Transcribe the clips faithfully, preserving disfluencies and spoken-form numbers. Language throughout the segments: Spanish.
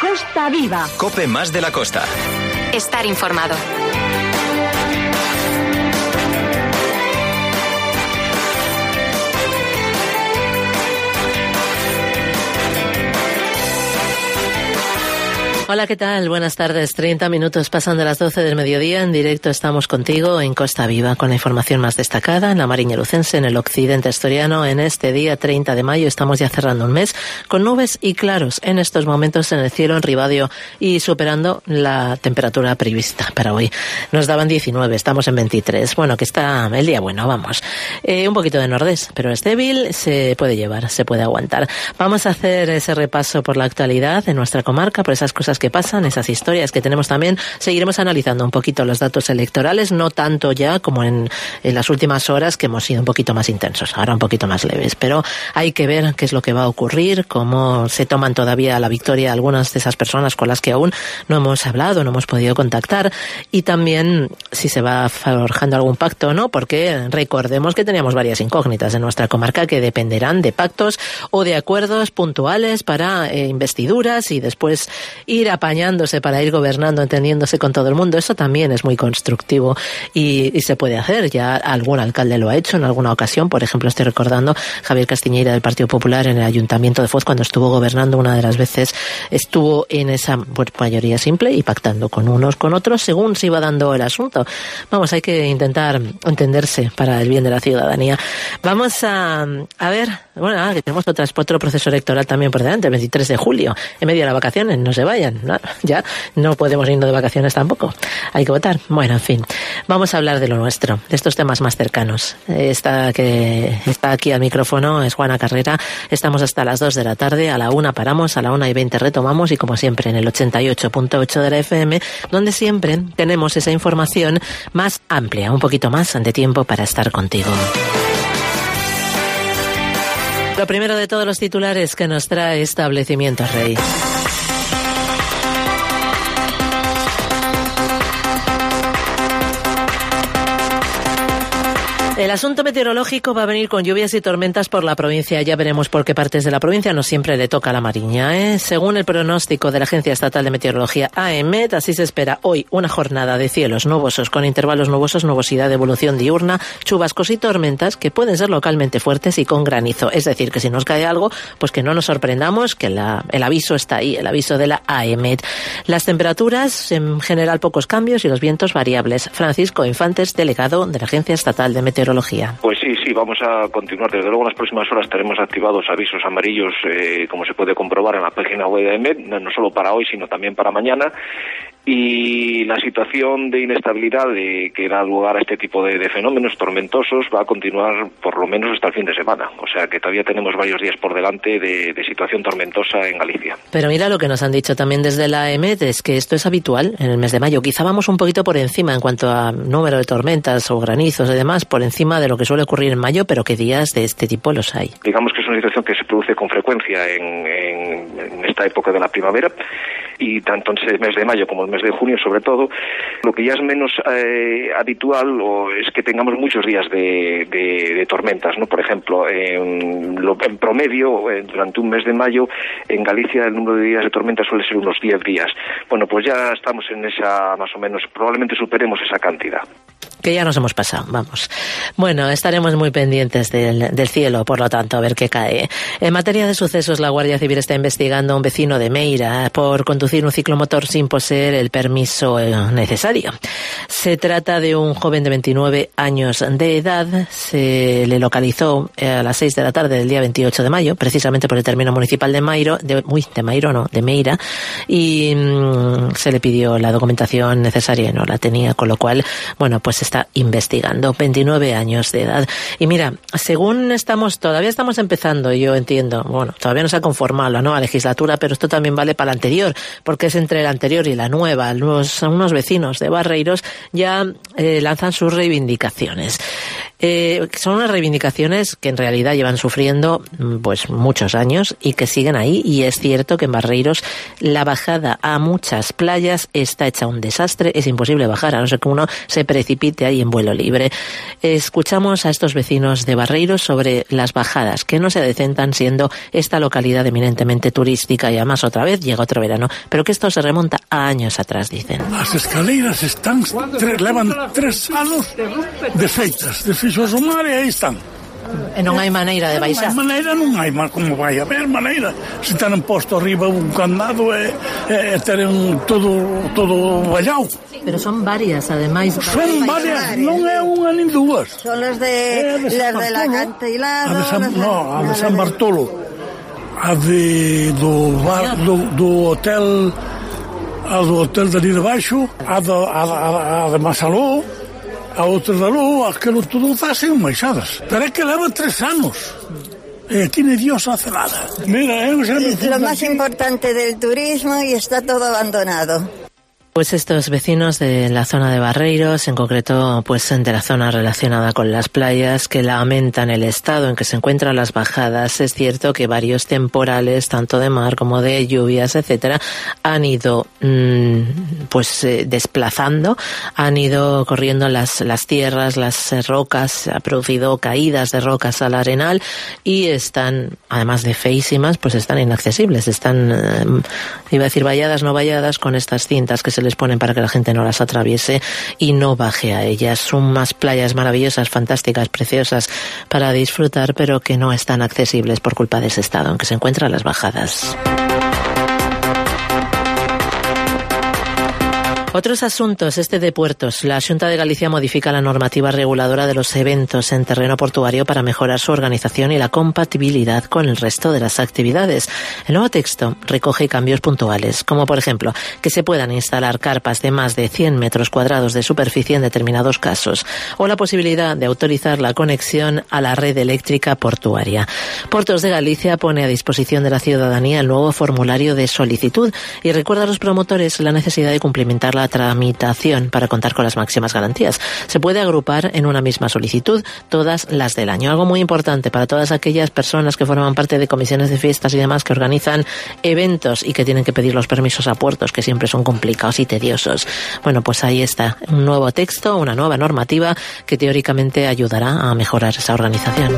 Costa Viva. COPE más de la costa. Estar informado. Hola, ¿qué tal? Buenas tardes. treinta minutos pasan de las doce del mediodía. En directo estamos contigo en Costa Viva con la información más destacada en la Mariña Lucense, en el occidente asturiano. En este día treinta de mayo estamos ya cerrando un mes con nubes y claros en estos momentos en el cielo en Ribadeo y superando la temperatura prevista para hoy. Nos daban diecinueve, estamos en veintitrés. Bueno, que está el día bueno, vamos. Eh, un poquito de nordés, pero es débil, se puede llevar, se puede aguantar. Vamos a hacer ese repaso por la actualidad en nuestra comarca, por esas cosas que pasan, esas historias que tenemos también. Seguiremos analizando un poquito los datos electorales, no tanto ya como en, en las últimas horas, que hemos sido un poquito más intensos, ahora un poquito más leves, pero hay que ver qué es lo que va a ocurrir, cómo se toman todavía la victoria algunas de esas personas con las que aún no hemos hablado, no hemos podido contactar, y también si se va forjando algún pacto o no, porque recordemos que teníamos varias incógnitas en nuestra comarca que dependerán de pactos o de acuerdos puntuales para eh, investiduras y después ir apañándose para ir gobernando, entendiéndose con todo el mundo. Eso también es muy constructivo y, y se puede hacer. Ya algún alcalde lo ha hecho en alguna ocasión. Por ejemplo, estoy recordando Javier Castiñeira del Partido Popular en el Ayuntamiento de Foz, cuando estuvo gobernando una de las veces, estuvo en esa pues, mayoría simple y pactando con unos, con otros, según se iba dando el asunto. Vamos, hay que intentar entenderse para el bien de la ciudadanía. Vamos a, a ver, bueno, ah, que tenemos otras, otro proceso electoral también por delante, el veintitrés de julio, en medio de las vacaciones, no se vayan. No, ya no podemos irnos de vacaciones tampoco. Hay que votar. Bueno, en fin. Vamos a hablar de lo nuestro, de estos temas más cercanos. Esta que está aquí al micrófono es Juana Carrera. Estamos hasta las dos de la tarde. A la una paramos, a la una y veinte retomamos y como siempre en el ochenta y ocho punto ocho de la F M, donde siempre tenemos esa información más amplia, un poquito más de tiempo para estar contigo. Lo primero de todos los titulares que nos trae Establecimientos Rey. El asunto meteorológico va a venir con lluvias y tormentas por la provincia. Ya veremos por qué partes de la provincia. No siempre le toca a la Mariña, ¿eh? Según el pronóstico de la Agencia Estatal de Meteorología A E M E T, así se espera hoy una jornada de cielos nubosos con intervalos nubosos, nubosidad de evolución diurna, chubascos y tormentas que pueden ser localmente fuertes y con granizo. Es decir, que si nos cae algo, pues que no nos sorprendamos, que la, el aviso está ahí, el aviso de la A E M E T. Las temperaturas, en general, pocos cambios y los vientos variables. Francisco Infantes, delegado de la Agencia Estatal de Meteorología. Pues sí, sí, vamos a continuar. Desde luego en las próximas horas tenemos activados avisos amarillos, eh, como se puede comprobar en la página web de A E M E T, no, no solo para hoy, sino también para mañana. Y la situación de inestabilidad de que da lugar a este tipo de, de fenómenos tormentosos va a continuar por lo menos hasta el fin de semana. O sea que todavía tenemos varios días por delante de, de situación tormentosa en Galicia. Pero mira lo que nos han dicho también desde la A E M E T, es que esto es habitual en el mes de mayo. Quizá vamos un poquito por encima en cuanto a número de tormentas o granizos y demás, por encima de lo que suele ocurrir en mayo, pero que días de este tipo los hay. Digamos que es una situación que se produce con frecuencia en, en, en esta época de la primavera, y tanto en el mes de mayo como el mes de junio sobre todo. Lo que ya es menos eh, habitual o es que tengamos muchos días de, de, de tormentas, ¿no? Por ejemplo, en, lo, en promedio, eh, durante un mes de mayo, en Galicia el número de días de tormenta suele ser unos diez días. Bueno, pues ya estamos en esa, más o menos, probablemente superemos esa cantidad. Que ya nos hemos pasado, vamos. Bueno, estaremos muy pendientes del, del cielo, por lo tanto, a ver qué cae. En materia de sucesos, la Guardia Civil está investigando a un vecino de Meira por conducir un ciclomotor sin poseer el permiso necesario. Se trata de un joven de veintinueve años de edad. Se le localizó a las seis de la tarde del día veintiocho de mayo, precisamente por el término municipal de Mairo, de, uy, de Mairo no, de Meira, y mmm, se le pidió la documentación necesaria y no la tenía, con lo cual, bueno, pues está investigando. veintinueve años de edad. Y mira, según estamos, todavía estamos empezando, yo entiendo, bueno, todavía no se ha conformado la nueva legislatura, pero esto también vale para la anterior, porque es entre la anterior y la nueva. Los, unos vecinos de Barreiros ya eh, lanzan sus reivindicaciones. Eh, son unas reivindicaciones que en realidad llevan sufriendo pues muchos años y que siguen ahí, y es cierto que en Barreiros la bajada a muchas playas está hecha un desastre, es imposible bajar a no ser que uno se precipite siete hay en vuelo libre. Escuchamos a estos vecinos de Barreiros sobre las bajadas que no se decentan, siendo esta localidad eminentemente turística, y además otra vez llega otro verano, pero que esto se remonta a años atrás, dicen. As escaleiras están, tre, levan tres anos desfeitas, desfixos o mar e aí están. E non hai maneira de baixar. Non hai maneira, non hai, mas como vai haber maneira? Se tenen posto arriba un candado e, e, e teren todo, todo vallado. Pero son varias, ademais. Son varias, non é unha nin dúas. Son las de, de las de la Cantilado. A de San, no, a de San Bartolo. A de do, bar, do, do hotel, a do hotel de ali de baixo, a, do, a, a, a de Masaló, a outra da Ló, aquilo tudo facen baixadas. Pero é que leva tres anos. E aquí ni Dios hace nada. Mira, eu xa me... Lo más importante del turismo y está todo abandonado. Pues estos vecinos de la zona de Barreiros, en concreto pues de la zona relacionada con las playas, que lamentan el estado en que se encuentran las bajadas. Es cierto que varios temporales, tanto de mar como de lluvias, etcétera, han ido mmm, pues eh, desplazando, han ido corriendo las, las tierras, las eh, rocas, ha producido caídas de rocas al arenal y están, además de feísimas, pues están inaccesibles, están, eh, iba a decir valladas, no valladas, con estas cintas que se les ponen para que la gente no las atraviese y no baje a ellas. Son unas playas maravillosas, fantásticas, preciosas para disfrutar, pero que no están accesibles por culpa de ese estado en que se encuentran las bajadas. Otros asuntos, este de puertos. La Xunta de Galicia modifica la normativa reguladora de los eventos en terreno portuario para mejorar su organización y la compatibilidad con el resto de las actividades. El nuevo texto recoge cambios puntuales, como por ejemplo, que se puedan instalar carpas de más de cien metros cuadrados de superficie en determinados casos, o la posibilidad de autorizar la conexión a la red eléctrica portuaria. Portos de Galicia pone a disposición de la ciudadanía el nuevo formulario de solicitud y recuerda a los promotores la necesidad de cumplimentar la tramitación para contar con las máximas garantías. Se puede agrupar en una misma solicitud todas las del año. Algo muy importante para todas aquellas personas que forman parte de comisiones de fiestas y demás que organizan eventos y que tienen que pedir los permisos a puertos, que siempre son complicados y tediosos. Bueno, pues ahí está un nuevo texto, una nueva normativa que teóricamente ayudará a mejorar esa organización.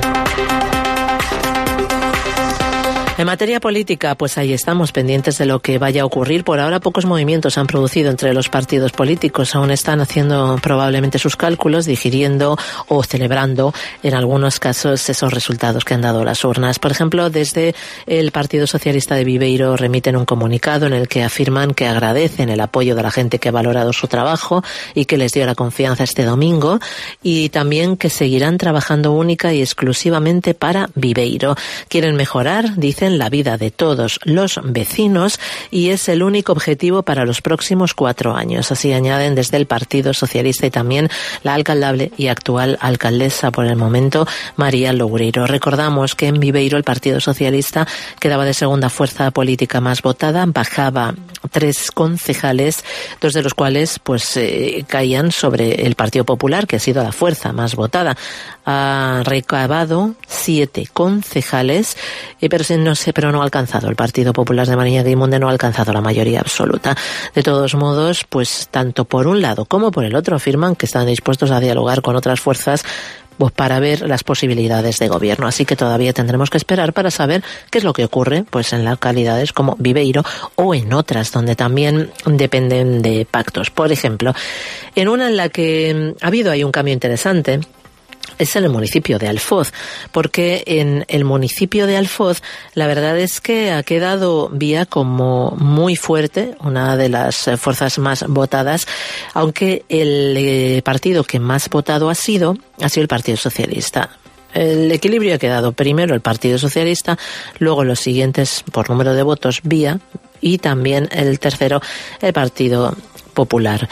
En materia política, pues ahí estamos pendientes de lo que vaya a ocurrir. Por ahora pocos movimientos han producido entre los partidos políticos. Aún están haciendo probablemente sus cálculos, digiriendo o celebrando en algunos casos esos resultados que han dado las urnas. Por ejemplo, desde el Partido Socialista de Viveiro remiten un comunicado en el que afirman que agradecen el apoyo de la gente que ha valorado su trabajo y que les dio la confianza este domingo, y también que seguirán trabajando única y exclusivamente para Viveiro. Quieren mejorar, dicen, la vida de todos los vecinos y es el único objetivo para los próximos cuatro años. Así añaden desde el Partido Socialista y también la alcaldable y actual alcaldesa por el momento, María Loureiro. Recordamos que en Viveiro el Partido Socialista quedaba de segunda fuerza política más votada, bajaba tres concejales, dos de los cuales pues eh, caían sobre el Partido Popular, que ha sido la fuerza más votada. Ha recabado siete concejales, eh, pero no sé, pero no ha alcanzado. El Partido Popular de Mariña de Imunde no ha alcanzado la mayoría absoluta. De todos modos, pues tanto por un lado como por el otro afirman que están dispuestos a dialogar con otras fuerzas pues para ver las posibilidades de gobierno. Así que todavía tendremos que esperar para saber qué es lo que ocurre pues en localidades como Viveiro o en otras donde también dependen de pactos. Por ejemplo, en una en la que ha habido ahí un cambio interesante, es en el municipio de Alfoz, porque en el municipio de Alfoz la verdad es que ha quedado Vía como muy fuerte, una de las fuerzas más votadas, aunque el partido que más votado ha sido, ha sido el Partido Socialista. El equilibrio ha quedado primero el Partido Socialista, luego los siguientes por número de votos Vía y también el tercero el Partido Popular.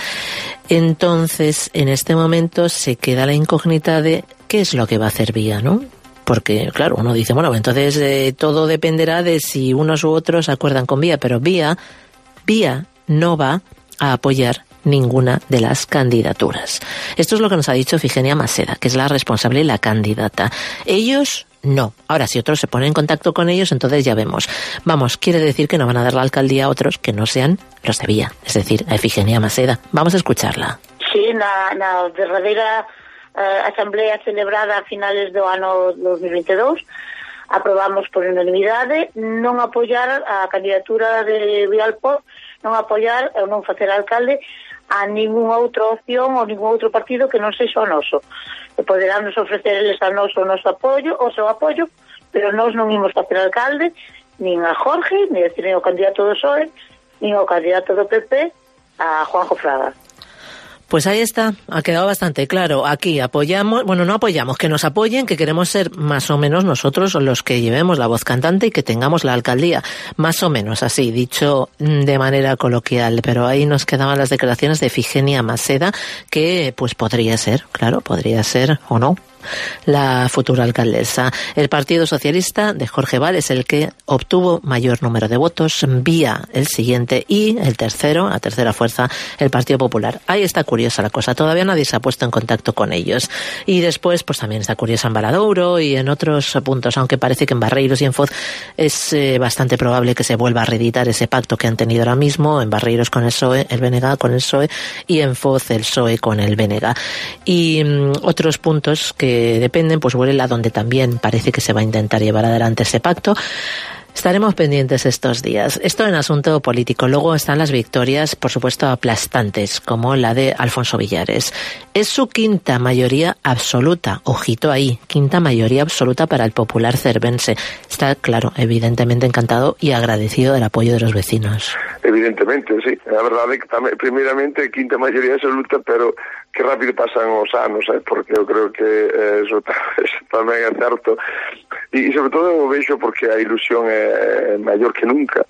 Entonces, en este momento se queda la incógnita de qué es lo que va a hacer Vía, ¿no? Porque, claro, uno dice, bueno, entonces eh, todo dependerá de si unos u otros acuerdan con Vía, pero Vía, Vía no va a apoyar ninguna de las candidaturas. Esto es lo que nos ha dicho Ifigenia Maseda, que es la responsable y la candidata. Ellos no. Ahora, si otros se ponen en contacto con ellos, entonces ya vemos. Vamos, quiere decir que no van a dar la alcaldía a otros que no sean los de Vía, es decir, a Ifigenia Maseda. Vamos a escucharla. Si Sí, na, na derradeira uh, asamblea celebrada a finales do ano dos mil veintidós, aprobamos por unanimidade non apoiar a candidatura de Vilalpó, non apoiar ou non facer alcalde a ningún outra opción ou ningún outro partido que non sexa o noso. Poderán nos ofrecer eles a noso o noso apoio, o seu apoio, pero nós non imos facer alcalde nin a Jorge, nin, nin o candidato do P S O E, nin o candidato do P P, a Juanjo Fraga. Pues ahí está, ha quedado bastante claro. Aquí apoyamos, bueno, no apoyamos, que nos apoyen, que queremos ser más o menos nosotros los que llevemos la voz cantante y que tengamos la alcaldía. Más o menos así, dicho de manera coloquial. Pero ahí nos quedaban las declaraciones de Ifigenia Maseda, que pues podría ser, claro, podría ser o no la futura alcaldesa. El Partido Socialista de Jorge Val es el que obtuvo mayor número de votos, vía el siguiente, y el tercero, a tercera fuerza, el Partido Popular. Ahí está curiosa la cosa, todavía nadie se ha puesto en contacto con ellos. Y después, pues también está curiosa en Valadouro y en otros puntos, aunque parece que en Barreiros y en Foz es eh, bastante probable que se vuelva a reeditar ese pacto que han tenido ahora mismo, en Barreiros con el P S O E, el B N G con el P S O E, y en Foz el P S O E con el B N G. Y mm, otros puntos que dependen, pues Burela, donde también parece que se va a intentar llevar adelante ese pacto. Estaremos pendientes estos días. Esto en asunto político. Luego están las victorias, por supuesto, aplastantes, como la de Alfonso Villares. Es su quinta mayoría absoluta. Ojito ahí, quinta mayoría absoluta para el popular cervense. Está, claro, evidentemente encantado y agradecido del apoyo de los vecinos. Evidentemente, sí. A verdade é que tamén, primeiramente, quinta maioría absoluta, pero que rápido pasan os anos, eh? Porque eu creo que eh, eso, eso tamén é certo. E, e sobre todo eu vexo porque a ilusión é maior que nunca.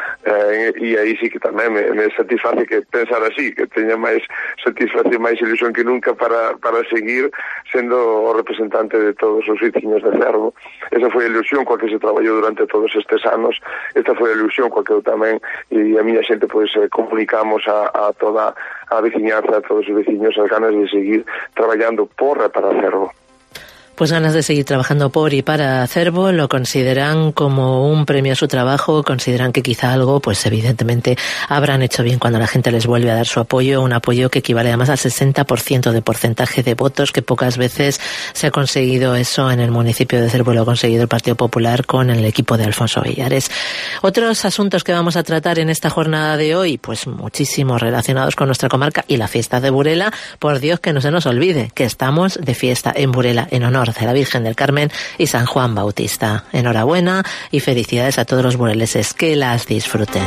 Eh, e aí sí que tamén me, me satisface que pensar así, que teña máis satisfacción, máis ilusión que nunca para, para seguir sendo o representante de todos os veciños de Cervo. Esa foi a ilusión coa que se traballou durante todos estes anos. Esta foi a ilusión coa que eu tamén e a miña xente pois comunicamos a, a toda a veciñanza, a todos os veciños as ganas de seguir traballando por e para Cervo. Pues ganas de seguir trabajando por y para Cervo, lo consideran como un premio a su trabajo, consideran que quizá algo, pues evidentemente habrán hecho bien cuando la gente les vuelve a dar su apoyo, un apoyo que equivale además al sesenta por ciento de porcentaje de votos, que pocas veces se ha conseguido eso en el municipio de Cervo, lo ha conseguido el Partido Popular con el equipo de Alfonso Villares. Otros asuntos que vamos a tratar en esta jornada de hoy, pues muchísimos relacionados con nuestra comarca y la fiesta de Burela. Por Dios, que no se nos olvide que estamos de fiesta en Burela en honor de la Virgen del Carmen y San Juan Bautista. Enhorabuena y felicidades a todos los bureleses, que las disfruten.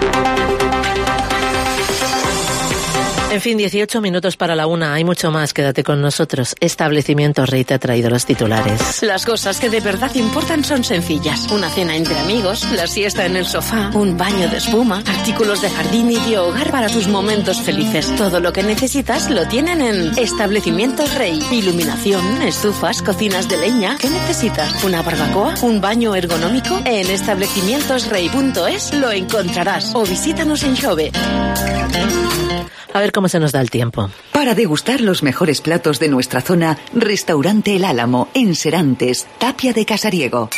En fin, dieciocho minutos para la una. Hay mucho más. Quédate con nosotros. Establecimiento Rey te ha traído los titulares. Las cosas que de verdad importan son sencillas. Una cena entre amigos, la siesta en el sofá, un baño de espuma, artículos de jardín y de hogar para tus momentos felices. Todo lo que necesitas lo tienen en Establecimientos Rey. Iluminación, estufas, cocinas de leña. ¿Qué necesitas? ¿Una barbacoa? ¿Un baño ergonómico? En establecimientos rey punto es lo encontrarás. O visítanos en Xove. A ver cómo se nos da el tiempo. Para degustar los mejores platos de nuestra zona, Restaurante El Álamo, en Serantes, Tapia de Casariego.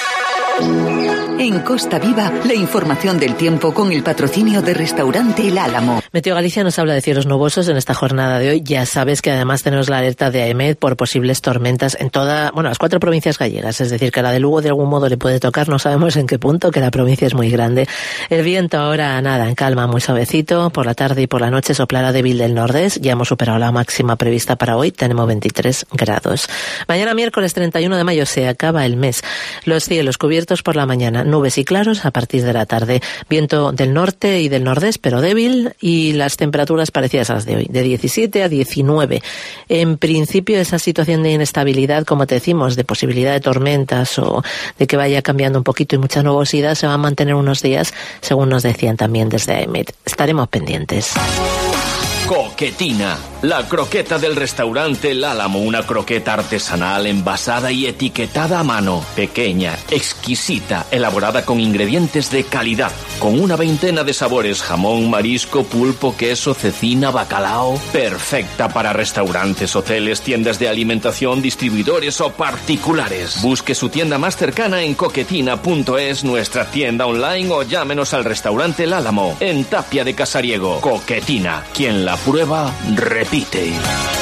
En Costa Viva, la información del tiempo con el patrocinio de Restaurante El Álamo. Meteo Galicia nos habla de cielos nubosos en esta jornada de hoy. Ya sabes que además tenemos la alerta de AEMET por posibles tormentas en toda, bueno, las cuatro provincias gallegas. Es decir, que a la de Lugo de algún modo le puede tocar, no sabemos en qué punto, que la provincia es muy grande. El viento ahora, nada, en calma, muy suavecito. Por la tarde y por la noche soplará débil del nordés. Ya hemos superado la máxima prevista para hoy. Tenemos veintitrés grados. Mañana miércoles treinta y uno de mayo se acaba el mes. Los cielos cubiertos por la mañana, nubes y claros a partir de la tarde. Viento del norte y del nordés, pero débil, y las temperaturas parecidas a las de hoy, de diecisiete a diecinueve. En principio, esa situación de inestabilidad, como te decimos, de posibilidad de tormentas o de que vaya cambiando un poquito y mucha nubosidad, se va a mantener unos días, según nos decían también desde AEMET. Estaremos pendientes. Coquetina, la croqueta del restaurante El Álamo, una croqueta artesanal envasada y etiquetada a mano, pequeña, exquisita, elaborada con ingredientes de calidad, con una veintena de sabores: jamón, marisco, pulpo, queso, cecina, bacalao, perfecta para restaurantes, hoteles, tiendas de alimentación, distribuidores o particulares. Busque su tienda más cercana en coquetina punto es, nuestra tienda online, o llámenos al restaurante El Álamo, en Tapia de Casariego. Coquetina, quien la prueba, repite.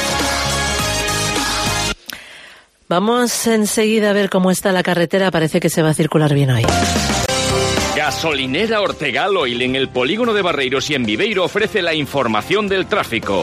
Vamos enseguida a ver cómo está la carretera. Parece que se va a circular bien hoy. Gasolinera Ortegal Oil en el polígono de Barreiros y en Viveiro ofrece la información del tráfico.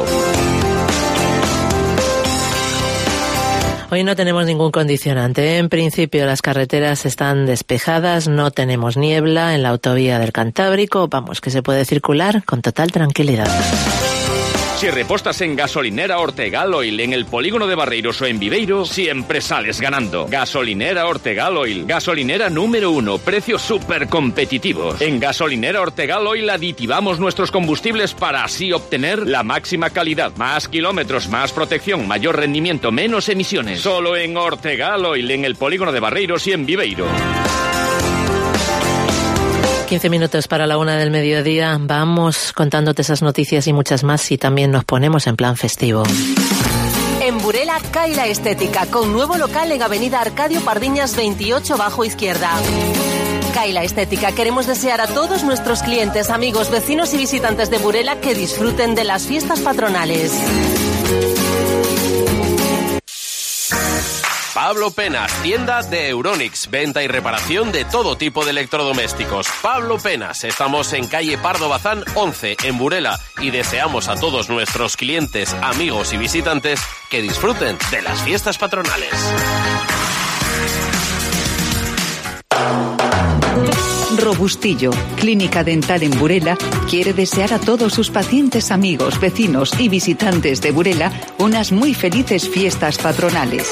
Hoy no tenemos ningún condicionante. En principio las carreteras están despejadas, no tenemos niebla en la autovía del Cantábrico. Vamos, que se puede circular con total tranquilidad. Si repostas en Gasolinera Ortegal Oil en el polígono de Barreiros o en Viveiro, siempre sales ganando. Gasolinera Ortegal Oil, gasolinera número uno, precios súper competitivos. En Gasolinera Ortegal Oil aditivamos nuestros combustibles para así obtener la máxima calidad, más kilómetros, más protección, mayor rendimiento, menos emisiones. Solo en Ortegal Oil en el polígono de Barreiros y en Viveiro. quince minutos para la una del mediodía. Vamos contándote esas noticias y muchas más y también nos ponemos en plan festivo. En Burela, Kaila Estética, con nuevo local en Avenida Arcadio Pardiñas veintiocho bajo izquierda. Kaila Estética, queremos desear a todos nuestros clientes, amigos, vecinos y visitantes de Burela que disfruten de las fiestas patronales. Pablo Penas, tienda de Euronics, venta y reparación de todo tipo de electrodomésticos. Pablo Penas, estamos en calle Pardo Bazán once, en Burela, y deseamos a todos nuestros clientes, amigos y visitantes que disfruten de las fiestas patronales. Robustillo, clínica dental en Burela, quiere desear a todos sus pacientes, amigos, vecinos y visitantes de Burela unas muy felices fiestas patronales.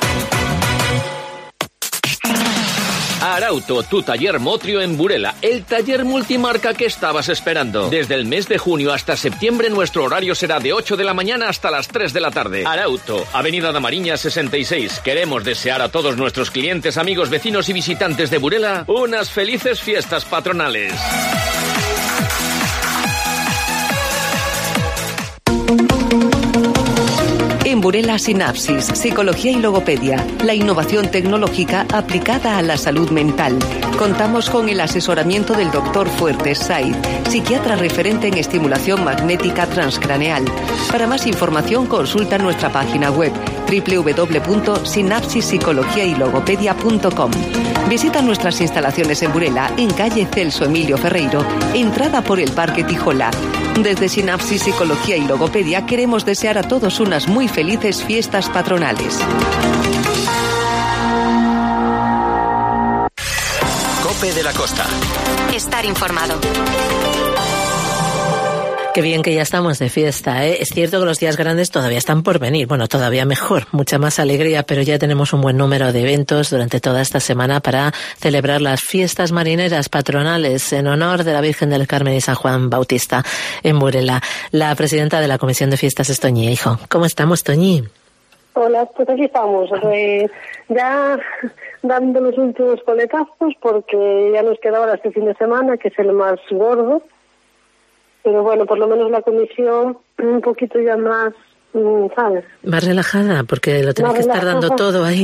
Arauto, tu taller Motrio en Burela, el taller multimarca que estabas esperando. Desde el mes de junio hasta septiembre nuestro horario será de ocho de la mañana hasta las tres de la tarde. Arauto, Avenida Damariña sesenta y seis. Queremos desear a todos nuestros clientes, amigos, vecinos y visitantes de Burela unas felices fiestas patronales. En Burela Sinapsis, Psicología y Logopedia, la innovación tecnológica aplicada a la salud mental. Contamos con el asesoramiento del doctor Fuertes Said, psiquiatra referente en estimulación magnética transcraneal. Para más información consulta nuestra página web doble u doble u doble u punto sinapsis psicología y logopedia punto com. Visita nuestras instalaciones en Burela, en calle Celso Emilio Ferreiro, entrada por el Parque Tijola. Desde Sinapsis Psicología y Logopedia queremos desear a todos unas muy felices fiestas patronales. Cope de la Costa. Estar informado. Qué bien que ya estamos de fiesta, ¿eh? Es cierto que los días grandes todavía están por venir. Bueno, todavía mejor, mucha más alegría, pero ya tenemos un buen número de eventos durante toda esta semana para celebrar las fiestas marineras patronales en honor de la Virgen del Carmen y San Juan Bautista en Burela. La presidenta de la Comisión de Fiestas es Toñi Hijo. ¿Cómo estamos, Toñi? Hola, pues aquí estamos, eh, ya dando los últimos coletazos porque ya nos queda ahora este fin de semana, que es el más gordo. Pero bueno, por lo menos la comisión un poquito ya más, ¿sabes? Más relajada, porque lo tenés que estar dando todo ahí.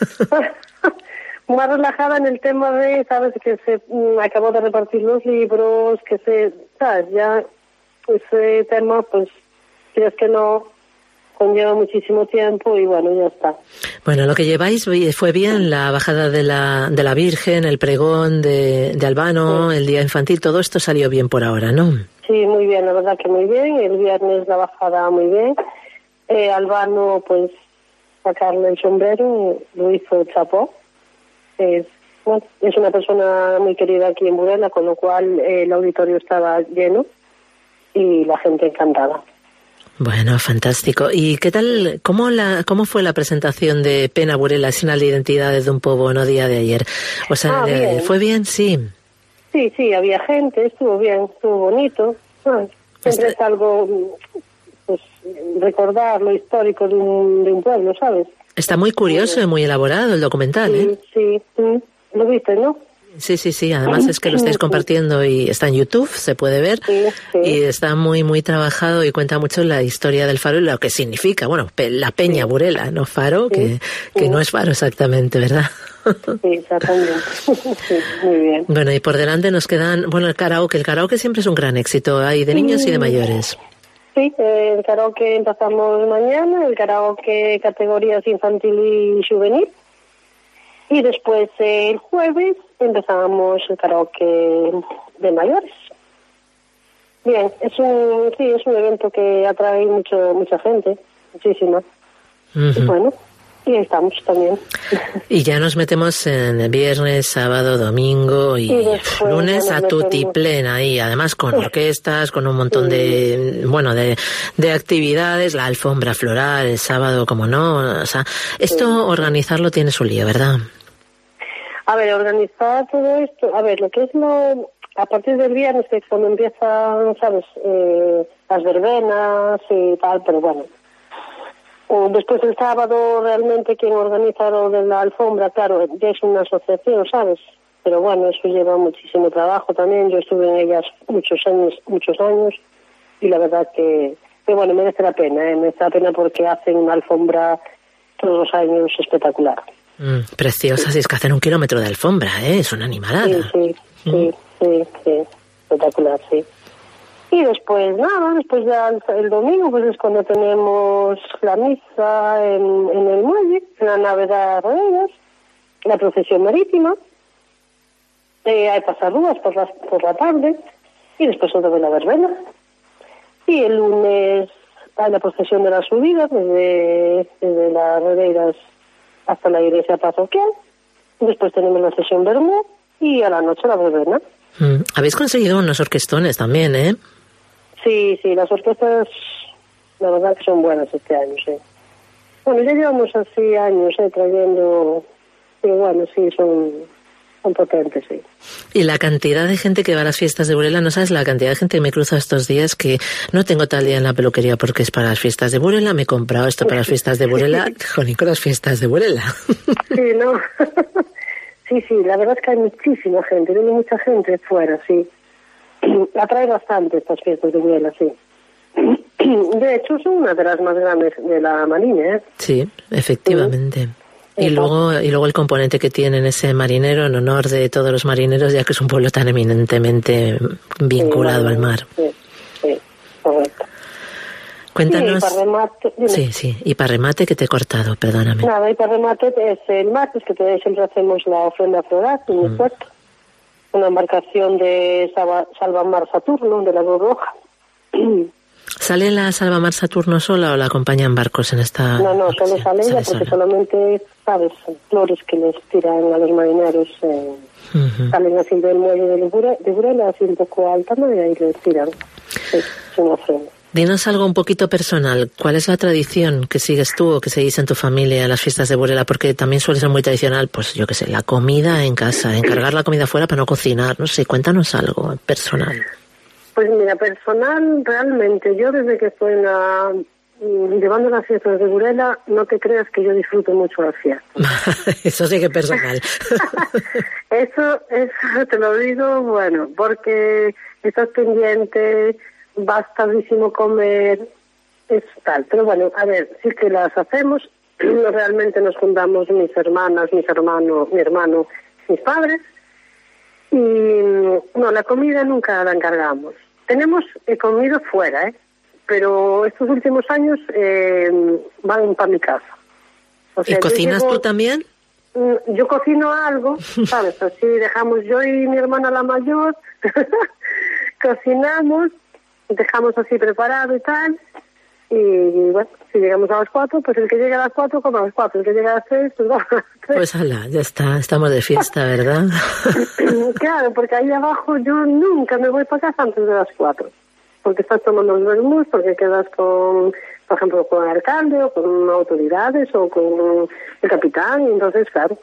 Más relajada en el tema de, ¿sabes? Que se mm, acabó de repartir los libros, que se, ¿sabes? Ya ese tema, pues, si es que no, conlleva muchísimo tiempo y bueno, ya está. Bueno, lo que lleváis fue bien, la bajada de la de la Virgen, el pregón de, de Albano, sí. El día infantil, todo esto salió bien por ahora, ¿no? Sí, muy bien, la verdad que muy bien. El viernes la bajada muy bien. Eh, Albano, pues, sacarle el sombrero, lo hizo chapó. Es, bueno, es una persona muy querida aquí en Burela, con lo cual eh, el auditorio estaba lleno y la gente encantada. Bueno, fantástico. ¿Y qué tal, cómo la, cómo fue la presentación de Pena Burela, señal de identidad de un povo, no día de ayer? O sea, ah, de ayer. ¿Fue bien? Sí. Sí, sí, había gente, estuvo bien, estuvo bonito. Ah, siempre es algo, pues, recordar lo histórico de un, de un pueblo, ¿sabes? Está muy curioso y muy elaborado el documental, sí, ¿eh? Sí, sí, lo viste, ¿no? Sí, sí, sí, además es que lo estáis compartiendo y está en YouTube, se puede ver, sí, sí. Y está muy, muy trabajado y cuenta mucho la historia del faro y lo que significa, bueno, la Peña sí. Burela, no faro, sí, que, que sí. no es faro exactamente, ¿verdad? Sí, exactamente, sí, muy bien. Bueno, y por delante nos quedan, bueno, el karaoke, el karaoke siempre es un gran éxito, hay de niños sí. y de mayores. Sí, el karaoke empezamos mañana, el karaoke categorías infantil y juvenil. Y después eh, el jueves empezamos el karaoke de mayores. Bien, es un sí, es un evento que atrae mucho mucha gente, muchísima. Uh-huh. Y bueno, y ahí estamos también. Y ya nos metemos en el viernes, sábado, domingo y, y lunes a tutiplén ahí, además con orquestas, con un montón sí. de, bueno, de, de actividades, la alfombra floral, el sábado, como no, o sea, esto sí. organizarlo tiene su lío, ¿verdad? A ver, organizar todo esto, a ver, lo que es lo, a partir del viernes, que es cuando empiezan, ¿sabes?, eh, las verbenas y tal, pero bueno. O después el sábado, realmente quien organiza lo de la alfombra, claro, ya es una asociación, ¿sabes? Pero bueno, eso lleva muchísimo trabajo también. Yo estuve en ellas muchos años, muchos años, y la verdad que, que bueno, merece la pena, ¿eh? Merece la pena porque hacen una alfombra todos los años espectacular. Mm, preciosa, si es que hacen un kilómetro de alfombra, ¿eh? Es una animalada. Sí, sí, mm. sí, sí, sí, espectacular, sí. Y después, nada, después ya el, el domingo, pues es cuando tenemos la misa en, en el muelle, en la nave de Rodenas, la procesión marítima, eh, hay pasarrúas por la, por la tarde, y después otra vez la verbena. Y el lunes hay la procesión de la subida, desde, desde las Rodenas hasta la iglesia parroquial. Después tenemos la sesión Bermú, y a la noche la verbena. Mm, habéis conseguido unos orquestones también, ¿eh? Sí, sí, las orquestas, la verdad que son buenas este año, sí. Bueno, ya llevamos así años, eh, trayendo, y bueno, sí, son, son potentes, sí. Y la cantidad de gente que va a las fiestas de Burela, no sabes la cantidad de gente que me cruza estos días que no tengo tal día en la peluquería porque es para las fiestas de Burela, me he comprado esto para las fiestas de Burela, joder, con las fiestas de Burela. Sí, ¿no? Sí, sí, la verdad es que hay muchísima gente, viene mucha gente fuera, sí. Atrae bastante estas fiestas de Burela, sí. De hecho, son una de las más grandes de la Mariña, ¿eh? Sí, efectivamente. Sí. Y luego, y luego el componente que tienen ese marinero en honor de todos los marineros, ya que es un pueblo tan eminentemente vinculado sí, al mar. Sí, sí, correcto. Cuéntanos. Sí, y para remate, sí, sí, y para remate que te he cortado, perdóname. Nada, y para remate es el martes, que siempre hacemos la ofrenda floral en el mm. puerto. Una embarcación de Salva, Salvamar Saturno, de la Cruz Roja. ¿Sale la Salvamar Saturno sola o la acompañan barcos en esta...? No, no, solo sale ella porque sola. Solamente, ¿sabes?, flores que les tiran a los marineros. Eh, uh-huh. Salen así del muelle de Burela, de Burela, así un poco alta, ¿no? Y ahí les tiran. Sí, es una ofrenda. Dinos algo un poquito personal. ¿Cuál es la tradición que sigues tú o que seguís en tu familia en las fiestas de Burela? Porque también suele ser muy tradicional, pues yo qué sé, la comida en casa, encargar la comida fuera para no cocinar, no sé, cuéntanos algo personal. Pues mira, personal, realmente, yo desde que estoy en la, llevando las fiestas de Burela, no te creas que yo disfruto mucho las fiestas. Eso sí que es personal. Eso, eso te lo digo, bueno, porque estás pendiente, vas tardísimo comer, es tal. Pero bueno, a ver, sí que las hacemos, realmente nos juntamos mis hermanas, mis hermanos, mi hermano, mis padres, y no, la comida nunca la encargamos. Tenemos eh, comido fuera, ¿eh? Pero estos últimos años eh, van para mi casa. O sea, ¿y cocinas llevo, tú también? Yo cocino algo, ¿sabes? Así dejamos yo y mi hermana la mayor, cocinamos, dejamos así preparado y tal, y bueno, si llegamos a las cuatro, pues el que llegue a las cuatro, come a las cuatro, el que llegue a las seis, pues vamos a las tres. Pues ala, ya está, estamos de fiesta, ¿verdad? Claro, porque ahí abajo yo nunca me voy para casa antes de las cuatro, porque estás tomando los vermús, porque quedas con, por ejemplo, con el alcalde, o con autoridades, o con el capitán, y entonces, claro,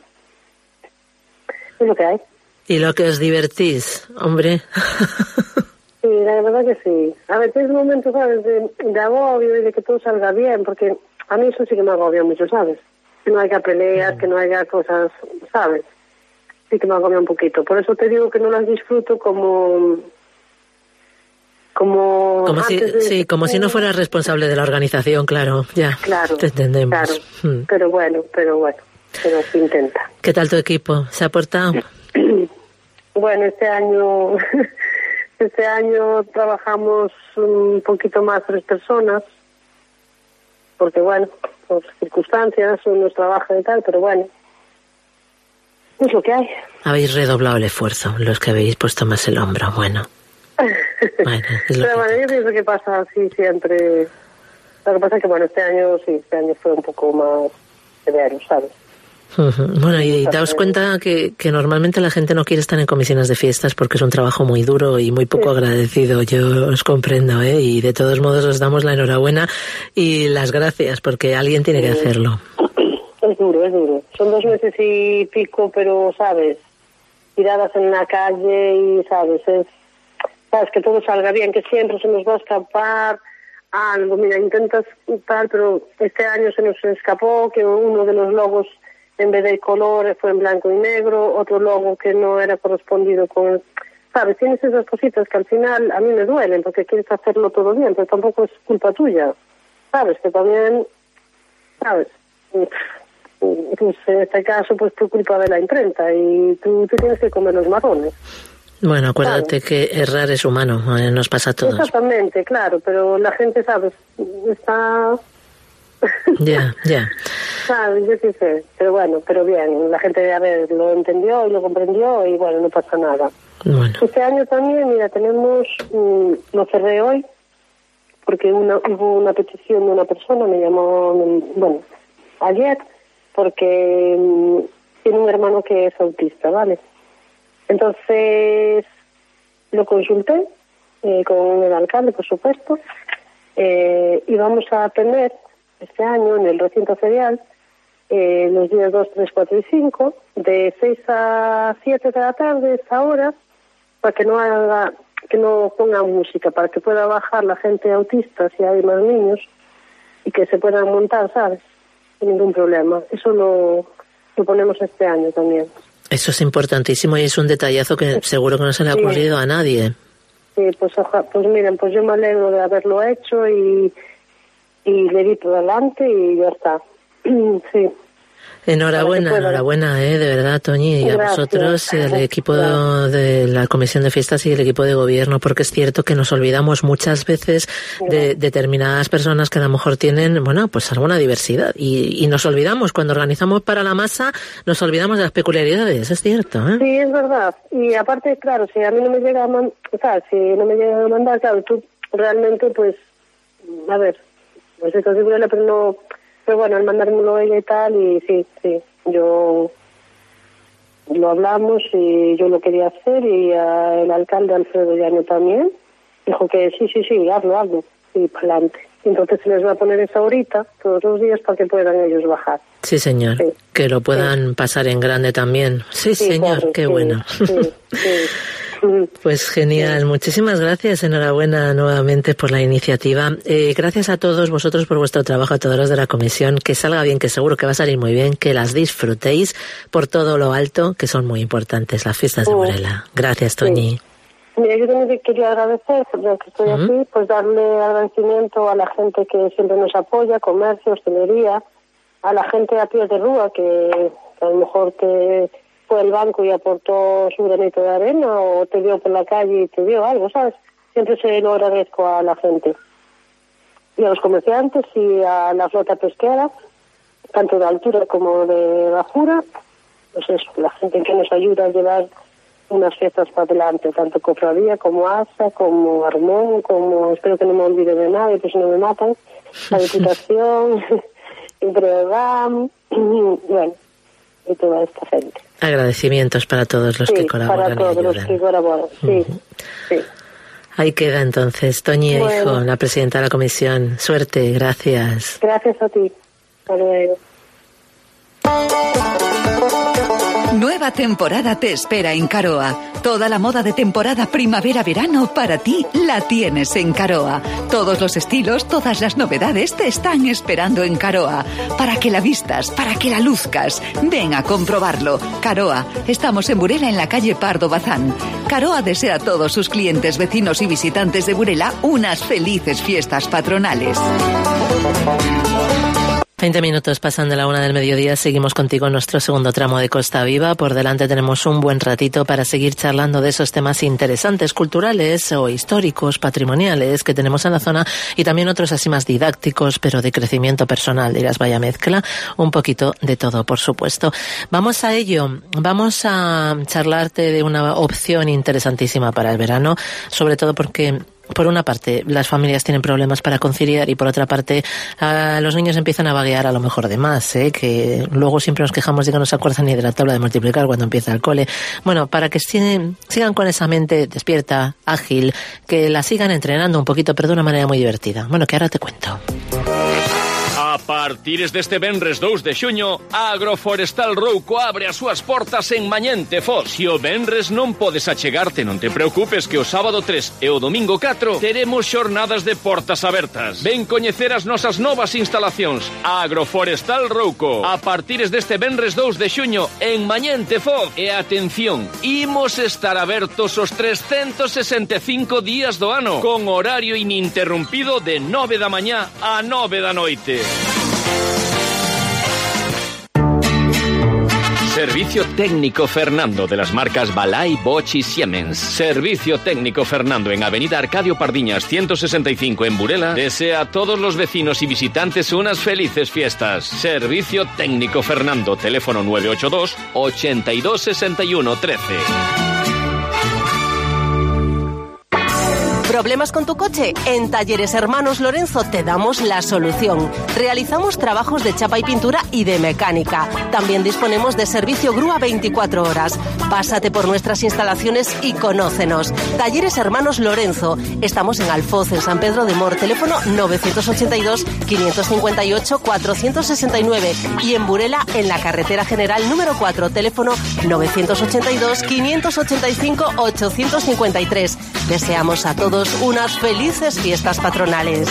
es lo que hay. Y lo que os divertís, hombre. Sí, la verdad que sí. A ver, tienes momentos, ¿sabes?, de, de agobio y de que todo salga bien, porque a mí eso sí que me agobia mucho, ¿sabes? Que no haya peleas, mm. que no haya cosas, ¿sabes? Sí que me agobia un poquito. Por eso te digo que no las disfruto como... Como, como si, de... Sí, como si no fueras responsable de la organización, claro, ya. Claro. Te entendemos. Claro. Mm. Pero bueno, pero bueno, pero se intenta. ¿Qué tal tu equipo? ¿Se ha portado? Bueno, este año... este año trabajamos un poquito más tres personas, porque bueno, por circunstancias, unos trabajan y tal, pero bueno, es lo que hay. Habéis redoblado el esfuerzo, los que habéis puesto más el hombro, bueno. Bueno, es lo pero bueno, yo pienso que pasa así siempre. Lo que pasa es que, bueno, este año sí, este año fue un poco más severo, ¿sabes? Uh-huh. Bueno, y daos cuenta que, que normalmente la gente no quiere estar en comisiones de fiestas porque es un trabajo muy duro y muy poco sí. agradecido. Yo os comprendo, ¿eh? Y de todos modos os damos la enhorabuena y las gracias porque alguien tiene sí. que hacerlo. Es duro, es duro. Son dos meses y pico, pero, ¿sabes? Tiradas en la calle y, ¿sabes? Es, ¿sabes? Que todo salga bien, que siempre se nos va a escapar algo. Mira, intentas tal, pero este año se nos escapó que uno de los logos, en vez de color, fue en blanco y negro, otro logo que no era correspondido con... ¿Sabes? Tienes esas cositas que al final a mí me duelen porque quieres hacerlo todo bien, pero tampoco es culpa tuya. ¿Sabes? Que también... ¿Sabes? Pues en este caso, pues por culpa de la imprenta y tú, tú tienes que comer los marrones. Bueno, acuérdate ¿sabes? Que errar es humano, eh, nos pasa a todos. Exactamente, claro, pero la gente, ¿sabes? Está... Ya, ya. ¿Sabes? Yo qué sé, pero bueno, pero bien, la gente, a ver, lo entendió y lo comprendió y bueno, no pasa nada. Bueno. Este año también, mira, tenemos, mmm, lo cerré hoy, porque una, hubo una petición de una persona, me llamó, bueno, ayer, porque mmm, tiene un hermano que es autista, ¿vale? Entonces, lo consulté eh, con el alcalde, por supuesto, eh, y vamos a tener este año en el recinto ferial eh, los días dos, tres, cuatro y cinco, de seis a siete de la tarde, esta hora, para que no haga, que no ponga música, para que pueda bajar la gente autista si hay más niños y que se puedan montar, ¿sabes? Sin ningún problema. Eso lo, lo ponemos este año también. Eso es importantísimo y es un detallazo que seguro que no se le ha ocurrido sí. a nadie. Sí, pues, pues miren, pues yo me alegro de haberlo hecho y, y le di por adelante y ya está. Sí. Enhorabuena, enhorabuena, eh, de verdad, Toñi, y a Gracias. Vosotros y al equipo de la Comisión de Fiestas y el equipo de Gobierno, porque es cierto que nos olvidamos muchas veces de determinadas personas que a lo mejor tienen, bueno, pues alguna diversidad, y, y nos olvidamos, cuando organizamos para la masa, nos olvidamos de las peculiaridades, es cierto, ¿eh? Sí, es verdad, y aparte, claro, si a mí no me llega a mandar, o sea, si no me llega a mandar, claro, tú realmente, pues, a ver, pues esto es bueno, pero no... Pero bueno, al mandármelo ella y tal, y sí, sí, yo lo hablamos y yo lo quería hacer y a el alcalde Alfredo Llano también dijo que sí, sí, sí, hazlo, hazlo, y para adelante. Entonces se les va a poner esa horita todos los días para que puedan ellos bajar. Sí, señor, sí. Que lo puedan sí. pasar en grande también. Sí, sí señor, claro, qué sí, bueno. Sí, sí. Pues genial, sí. Muchísimas gracias, enhorabuena nuevamente por la iniciativa. Eh, gracias a todos vosotros por vuestro trabajo, a todos los de la comisión, que salga bien, que seguro que va a salir muy bien, que las disfrutéis por todo lo alto, que son muy importantes las fiestas de Burela. Gracias, Toñi. Sí. Mira, yo también quería agradecer, ya que estoy uh-huh. aquí, pues darle agradecimiento a la gente que siempre nos apoya, comercio, hostelería, a la gente a pie de rúa, que, que a lo mejor que... fue el banco y aportó su granito de arena o te vio por la calle y te dio algo, ¿sabes? Siempre se lo agradezco a la gente. Y a los comerciantes y a la flota pesquera, tanto de altura como de bajura, pues eso, la gente que nos ayuda a llevar unas fiestas para adelante, tanto Cofradía como ASA, como Armón, como, espero que no me olvide de nadie, pues no me matan, la Diputación, el Breogam, bueno, y toda esta gente. Agradecimientos para todos los sí, que colaboran. Para todos los que colaboran, sí, uh-huh. sí. Ahí queda entonces, Toñi bueno. Hijo, la presidenta de la comisión. Suerte, gracias. Gracias a ti. Hasta luego. Nueva temporada te espera en Caroa. Toda la moda de temporada primavera-verano para ti la tienes en Caroa. Todos los estilos, todas las novedades te están esperando en Caroa. Para que la vistas, para que la luzcas. Ven a comprobarlo. Caroa, estamos en Burela en la calle Pardo Bazán. Caroa desea a todos sus clientes, vecinos y visitantes de Burela unas felices fiestas patronales. veinte minutos pasan de la una del mediodía, seguimos contigo en nuestro segundo tramo de Costa Viva. Por delante tenemos un buen ratito para seguir charlando de esos temas interesantes, culturales o históricos, patrimoniales que tenemos en la zona y también otros así más didácticos, pero de crecimiento personal. Dirás, vaya mezcla, un poquito de todo, por supuesto. Vamos a ello, vamos a charlarte de una opción interesantísima para el verano, sobre todo porque... Por una parte, las familias tienen problemas para conciliar y por otra parte, uh, los niños empiezan a vaguear a lo mejor de más, ¿eh? Que luego siempre nos quejamos de que no se acuerdan ni de la tabla de multiplicar cuando empieza el cole. Bueno, para que sigan, sigan con esa mente despierta, ágil, que la sigan entrenando un poquito, pero de una manera muy divertida. Bueno, que ahora te cuento. A partir deste venres dous de xuño, Agroforestal Rouco abre as súas portas en Mañente Foz. Se o venres non podes achegarte, non te preocupes que o sábado tres e o domingo catro teremos xornadas de portas abertas. Ven coñecer as nosas novas instalacións. Agroforestal Rouco, a partir deste venres dous de xuño en Mañente Foz. E atención, imos estar abertos os trescentos sesenta e cinco días do ano, con horario ininterrumpido de nove da mañá a nove da noite. Servicio técnico Fernando de las marcas Balay, Bosch y Siemens. Servicio técnico Fernando en Avenida Arcadio Pardiñas ciento sesenta y cinco en Burela. Desea a todos los vecinos y visitantes unas felices fiestas. Servicio técnico Fernando, teléfono nueve ocho dos, ochenta y dos, sesenta y uno, trece. ¿Problemas con tu coche? En Talleres Hermanos Lorenzo te damos la solución. Realizamos trabajos de chapa y pintura y de mecánica. También disponemos de servicio grúa veinticuatro horas. Pásate por nuestras instalaciones y conócenos. Talleres Hermanos Lorenzo. Estamos en Alfoz, en San Pedro de Mor. Teléfono nueve ochenta y dos, quinientos cincuenta y ocho, cuatrocientos sesenta y nueve. Y en Burela, en la carretera general número cuatro. Teléfono nueve ochenta y dos, quinientos ochenta y cinco, ochocientos cincuenta y tres. Deseamos a todos unas felices fiestas patronales.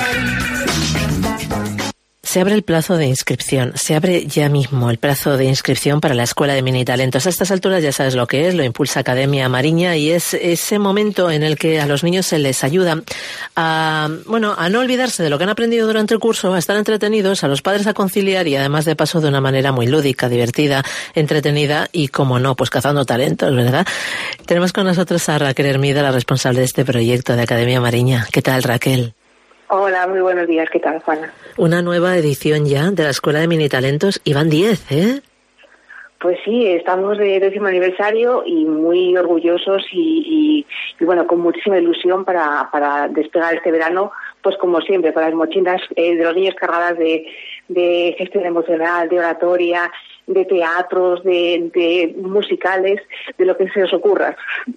Se abre el plazo de inscripción, se abre ya mismo el plazo de inscripción para la Escuela de Mini Talentos. A estas alturas ya sabes lo que es, lo impulsa Academia Mariña y es ese momento en el que a los niños se les ayuda a, bueno, a no olvidarse de lo que han aprendido durante el curso, a estar entretenidos, a los padres a conciliar y además de paso de una manera muy lúdica, divertida, entretenida y, como no, pues cazando talentos, ¿verdad? Tenemos con nosotros a Raquel Hermida, la responsable de este proyecto de Academia Mariña. ¿Qué tal, Raquel? Hola, muy buenos días. ¿Qué tal, Juana? Una nueva edición ya de la Escuela de Mini Talentos y van diez, ¿eh? Pues sí, estamos de décimo aniversario y muy orgullosos y, y, y bueno, con muchísima ilusión para, para despegar este verano, pues como siempre, con las mochilas eh, de los niños cargadas de, de gestión emocional, de oratoria, de teatros, de, de musicales, de lo que se os ocurra.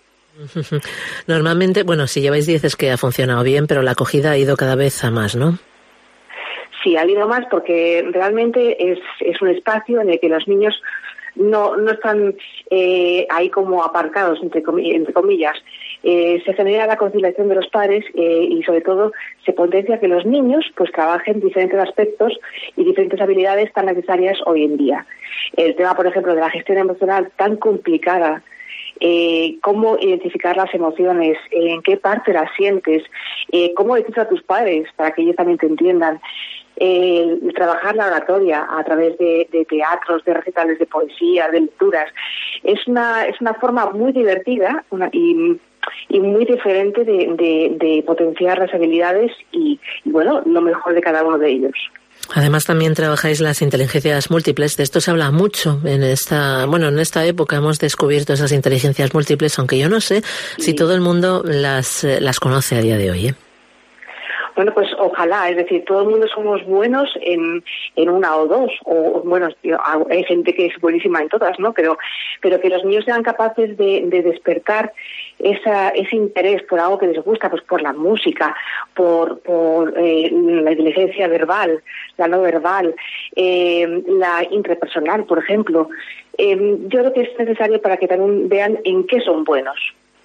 Normalmente, bueno, si lleváis diez es que ha funcionado bien, pero la acogida ha ido cada vez a más, ¿no? Sí, ha ido más porque realmente es, es un espacio en el que los niños no, no están eh, ahí como aparcados, entre comillas. Entre comillas. Eh, se genera la conciliación de los padres eh, y sobre todo se potencia que los niños pues trabajen diferentes aspectos y diferentes habilidades tan necesarias hoy en día. El tema, por ejemplo, de la gestión emocional tan complicada, Eh, cómo identificar las emociones, en qué parte las sientes, eh, cómo decirlo a tus padres para que ellos también te entiendan, eh, trabajar la oratoria a través de, de teatros, de recitales de poesía, de lecturas. Es una, es una forma muy divertida una, y, y muy diferente de, de, de potenciar las habilidades y, y, bueno, lo mejor de cada uno de ellos. Además también trabajáis las inteligencias múltiples, de esto se habla mucho en esta, bueno, en esta época hemos descubierto esas inteligencias múltiples, aunque yo no sé sí. si todo el mundo las, las conoce a día de hoy, ¿eh? Bueno, pues ojalá, es decir, todo el mundo somos buenos en, en una o dos, o bueno, hay gente que es buenísima en todas, ¿no? Pero, pero que los niños sean capaces de, de despertar esa, ese interés por algo que les gusta, pues por la música, por, por eh, la inteligencia verbal, la no verbal, eh, la intrapersonal, por ejemplo. Eh, yo creo que es necesario para que también vean en qué son buenos.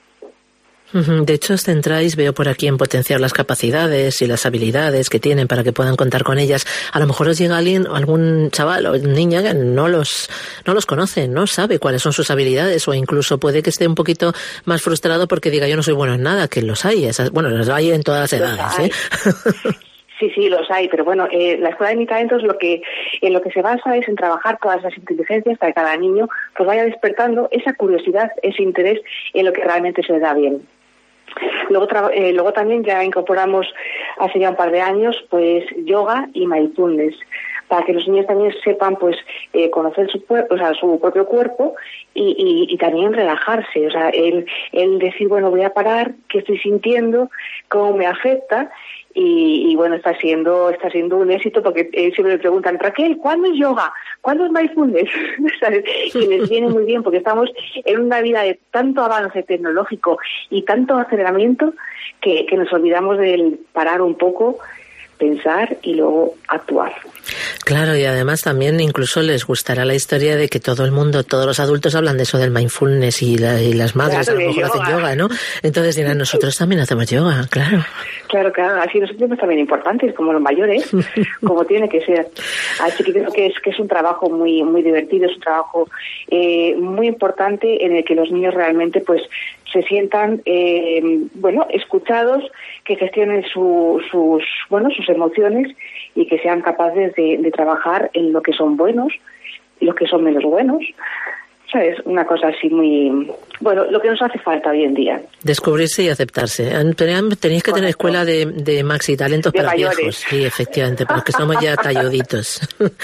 De hecho, os centráis, veo por aquí, en potenciar las capacidades y las habilidades que tienen para que puedan contar con ellas. A lo mejor os llega alguien, algún chaval o niña que no los, no los conoce, no sabe cuáles son sus habilidades o incluso puede que esté un poquito más frustrado porque diga yo no soy bueno en nada, que los hay, esas, bueno, los hay en todas las edades, ¿eh? Sí, sí, los hay, pero bueno, eh, la escuela de mis talentos lo que, en lo que se basa es en trabajar todas las inteligencias para que cada niño pues vaya despertando esa curiosidad, ese interés en lo que realmente se le da bien. Luego, eh, luego también ya incorporamos hace ya un par de años pues yoga y mindfulness, para que los niños también sepan pues eh, conocer su cuerpo, o sea, su propio cuerpo y, y, y también relajarse, o sea, el, el decir, bueno, voy a parar, qué estoy sintiendo, cómo me afecta. Y, y bueno, está siendo está siendo un éxito porque eh, siempre me preguntan, Raquel, ¿cuándo es yoga? ¿Cuándo es mindfulness? ¿Sabes? Y les viene muy bien porque estamos en una vida de tanto avance tecnológico y tanto aceleramiento que, que nos olvidamos del parar un poco, pensar y luego actuar. Claro, y además también incluso les gustará la historia de que todo el mundo, todos los adultos hablan de eso del mindfulness y, la, y las madres claro, a lo mejor yoga. hacen yoga, ¿no? Entonces dirán, nosotros también hacemos yoga, claro. Claro, claro, así nosotros también importantes, como los mayores, como tiene que ser. Así que creo que es que es un trabajo muy muy divertido, es un trabajo eh, muy importante en el que los niños realmente pues se sientan eh, bueno escuchados, que gestionen su, sus bueno sus emociones y que sean capaces de, de trabajar en lo que son buenos y los que son menos buenos. ¿Sabes? Una cosa así muy... Bueno, lo que nos hace falta hoy en día. Descubrirse y aceptarse. Tenéis que tener escuela de, de maxi talentos de para mayores. Viejos. Sí, efectivamente, porque somos ya talluditos.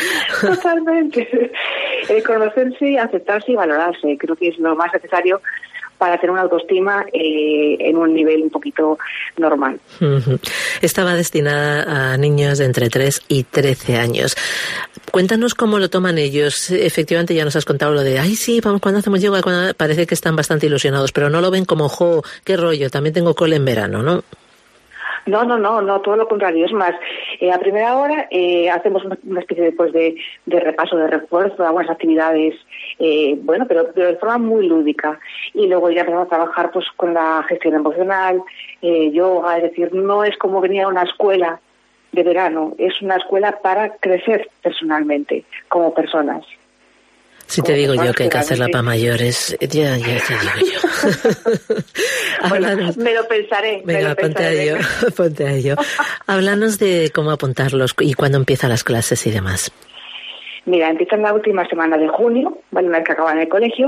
Totalmente. El conocerse, y aceptarse y valorarse. Creo que es lo más necesario para tener una autoestima eh, en un nivel un poquito normal. Uh-huh. Estaba destinada a niños de entre tres y trece años. Cuéntanos cómo lo toman ellos. Efectivamente ya nos has contado lo de, ay sí, vamos, cuando hacemos yoga, cuando... parece que están bastante ilusionados, pero no lo ven como, jo, qué rollo, también tengo cole en verano, ¿no? No, no, no, no, todo lo contrario. Es más, eh, a primera hora eh, hacemos una especie de, pues, de, de repaso, de refuerzo de algunas actividades, eh, bueno, pero, pero de forma muy lúdica. Y luego ya empezamos a trabajar pues con la gestión emocional, eh, yoga, es decir, no es como venir a una escuela de verano, es una escuela para crecer personalmente, como personas. Si te digo yo que hay que hacerla para mayores, ya, ya te digo yo. Bueno, me lo pensaré. Venga, me lo ponte pensaré. a ello, ponte a ello. Háblanos de cómo apuntarlos y cuándo empiezan las clases y demás. Mira, empiezan la última semana de junio, ¿vale? Una vez que acaban el colegio.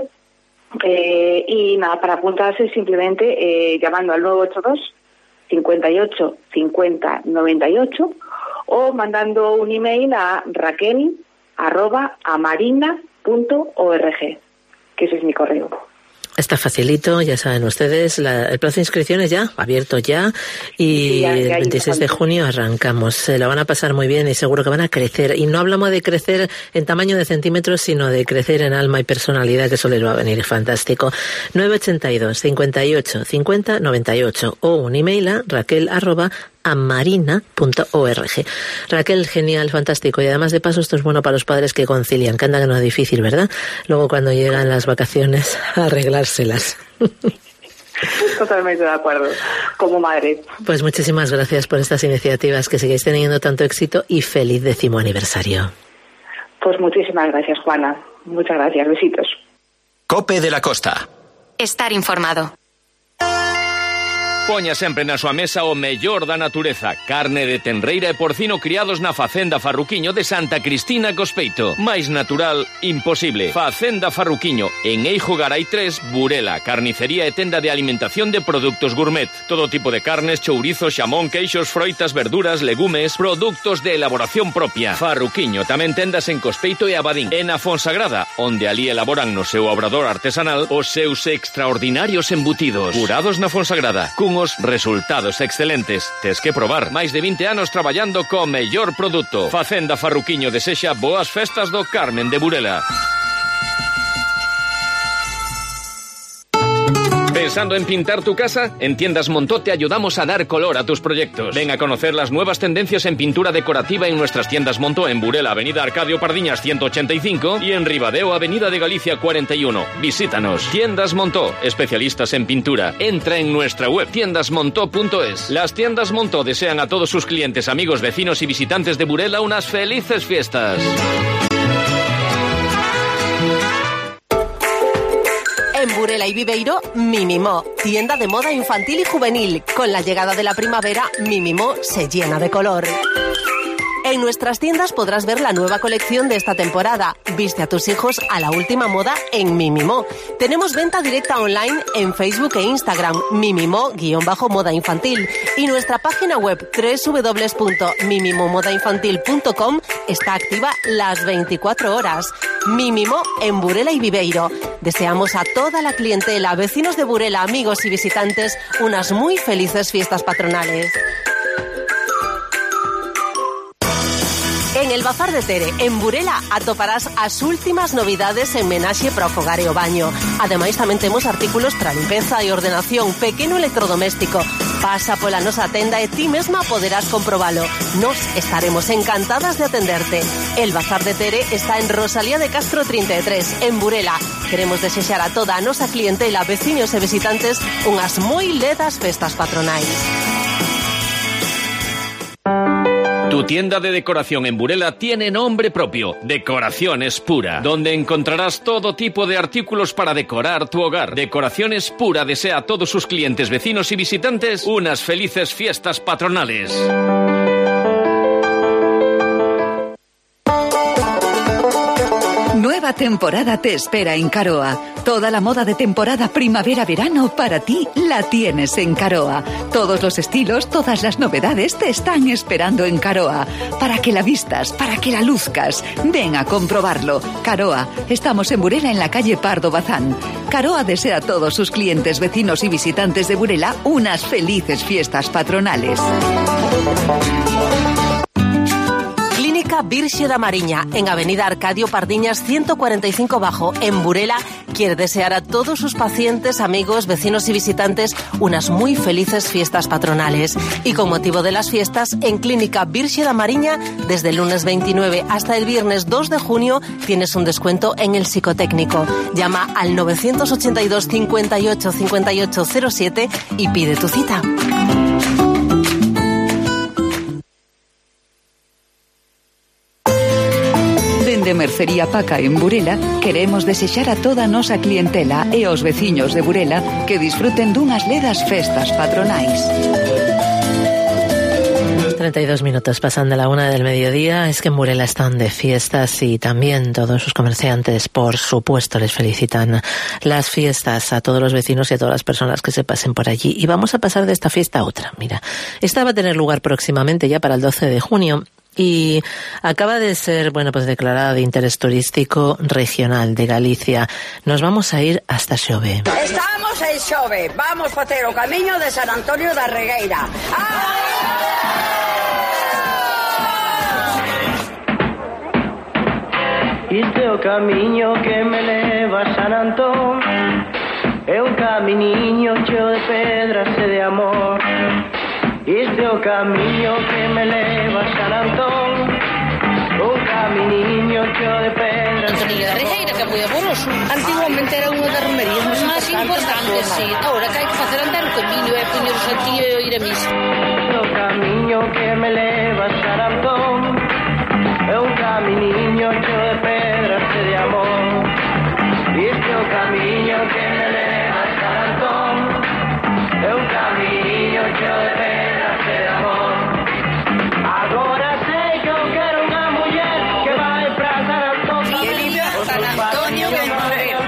Eh, y nada, para apuntarse simplemente eh, llamando al nueve ocho dos, cincuenta y ocho, cincuenta, noventa y ocho o mandando un email a raquel arroba amarina punto org, que ese es mi correo. Está facilito, ya saben ustedes, la, el plazo de inscripciones ya, abierto ya, y sí, ya, ya, el veintiséis de junio arrancamos. Se la van a pasar muy bien y seguro que van a crecer. Y no hablamos de crecer en tamaño de centímetros, sino de crecer en alma y personalidad, que eso les va a venir fantástico. nueve ocho dos, cincuenta y ocho, cincuenta, noventa y ocho o un email a raquel arroba amarina punto org. Raquel, genial, fantástico. Y además de paso esto es bueno para los padres que concilian, que anda que no es difícil, ¿verdad? Luego cuando llegan las vacaciones a arreglárselas. Totalmente de acuerdo, como madre. Pues muchísimas gracias por estas iniciativas, que sigáis teniendo tanto éxito y feliz décimo aniversario. Pues muchísimas gracias, Juana. Muchas gracias, besitos. Cope de la Costa. Estar informado. Poña sempre na súa mesa o mellor da natureza. Carne de tenreira e porcino criados na Facenda Farruquiño de Santa Cristina Cospeito. Mais natural, imposible. Facenda Farruquiño, en Eijo Garay tres, Burela. Carnicería e tenda de alimentación de productos gourmet. Todo tipo de carnes, chourizo, xamón, queixos, froitas, verduras, legumes, productos de elaboración propia. Farruquiño, tamén tendas en Cospeito e Abadín. E na Fonsagrada, onde ali elaboran no seu obrador artesanal os seus extraordinarios embutidos. Curados na Fonsagrada, cun os resultados excelentes. Tes que probar. Máis de vinte anos traballando co mellor produto. Facenda Farruquiño desexa boas festas do Carmen de Burela. ¿Pensando en pintar tu casa? En Tiendas Montó te ayudamos a dar color a tus proyectos. Ven a conocer las nuevas tendencias en pintura decorativa en nuestras tiendas Montó en Burela, Avenida Arcadio Pardiñas ciento ochenta y cinco y en Ribadeo, Avenida de Galicia cuarenta y uno. Visítanos. Tiendas Montó, especialistas en pintura. Entra en nuestra web tiendas montó punto es. Las Tiendas Montó desean a todos sus clientes, amigos, vecinos y visitantes de Burela unas felices fiestas. En Burela y Viveiro, Mimimo, tienda de moda infantil y juvenil. Con la llegada de la primavera, Mimimo se llena de color. En nuestras tiendas podrás ver la nueva colección de esta temporada. Viste a tus hijos a la última moda en Mimimo. Tenemos venta directa online en Facebook e Instagram, Mimimo-moda infantil. Y nuestra página web doble u doble u doble u punto mimimo moda infantil punto com está activa las veinticuatro horas. Mimimo en Burela y Viveiro. Deseamos a toda la clientela, vecinos de Burela, amigos y visitantes, unas muy felices fiestas patronales. En el Bazar de Tere, en Burela, atoparás as últimas novidades en menaxe para o fogar e o baño. Ademais, tamén temos artículos para limpeza e ordenación, pequeno electrodoméstico. Pasa pola nosa tenda e ti mesma poderás comprobalo. Nos estaremos encantadas de atenderte. El Bazar de Tere está en Rosalía de Castro treinta e tres, en Burela. Queremos desexar a toda a nosa clientela, veciños e visitantes unhas moi ledas festas patronais. Tu tienda de decoración en Burela tiene nombre propio, Decoraciones Pura, donde encontrarás todo tipo de artículos para decorar tu hogar. Decoraciones Pura desea a todos sus clientes, vecinos y visitantes unas felices fiestas patronales. Nueva temporada te espera en Caroa. Toda la moda de temporada primavera-verano para ti la tienes en Caroa. Todos los estilos, todas las novedades te están esperando en Caroa. Para que la vistas, para que la luzcas. Ven a comprobarlo. Caroa, estamos en Burela en la calle Pardo Bazán. Caroa desea a todos sus clientes, vecinos y visitantes de Burela unas felices fiestas patronales. Clínica Virxe da Mariña, en Avenida Arcadio Pardiñas ciento cuarenta y cinco Bajo, en Burela, quiere desear a todos sus pacientes, amigos, vecinos y visitantes unas muy felices fiestas patronales. Y con motivo de las fiestas, en Clínica Virxe da Mariña, desde el lunes veintinueve hasta el viernes dos de junio, tienes un descuento en el psicotécnico. Llama al novecientos ochenta y dos cincuenta y ocho cincuenta y ocho cero siete y pide tu cita. De Mercería Paca en Burela, queremos desexar a toda a nosa clientela e aos veciños de Burela que disfruten dunhas ledas festas patronais. treinta y dos minutos pasan de la una del mediodía. Es que en Burela están de fiestas y también todos sus comerciantes, por supuesto, les felicitan las fiestas a todos los vecinos y a todas las personas que se pasen por allí. Y vamos a pasar de esta fiesta a otra. Mira, esta va a tener lugar próximamente, ya para el doce de junio. Y acaba de ser, bueno, pues declarada de interés turístico regional de Galicia. Nos vamos a ir hasta Xove. Estamos en Xove, vamos facer o camiño de San Antonio da Regueira. ¡Ah! Este o camiño que me leva a San Antón, é un caminiño cheo de pedras e de amor. Este o camiño que me leva a San Antón, un caminiño cheo de pedras. Antonio da Regueira, que é moi amoroso. Antiguamente era unha das romerías máis Más importantes, sí. Agora que hai que facer andar o camiño e poñer o santío e ir a misa. Este o camiño que me leva a San Antón, é un caminiño cheo de pedras e de amor. Este o camiño que me leva a San Antón, é un caminiño cheo de pedras. Agora sei que eu quero unha muller que vai pra San Antonio, que vive a San Antonio de Moreno.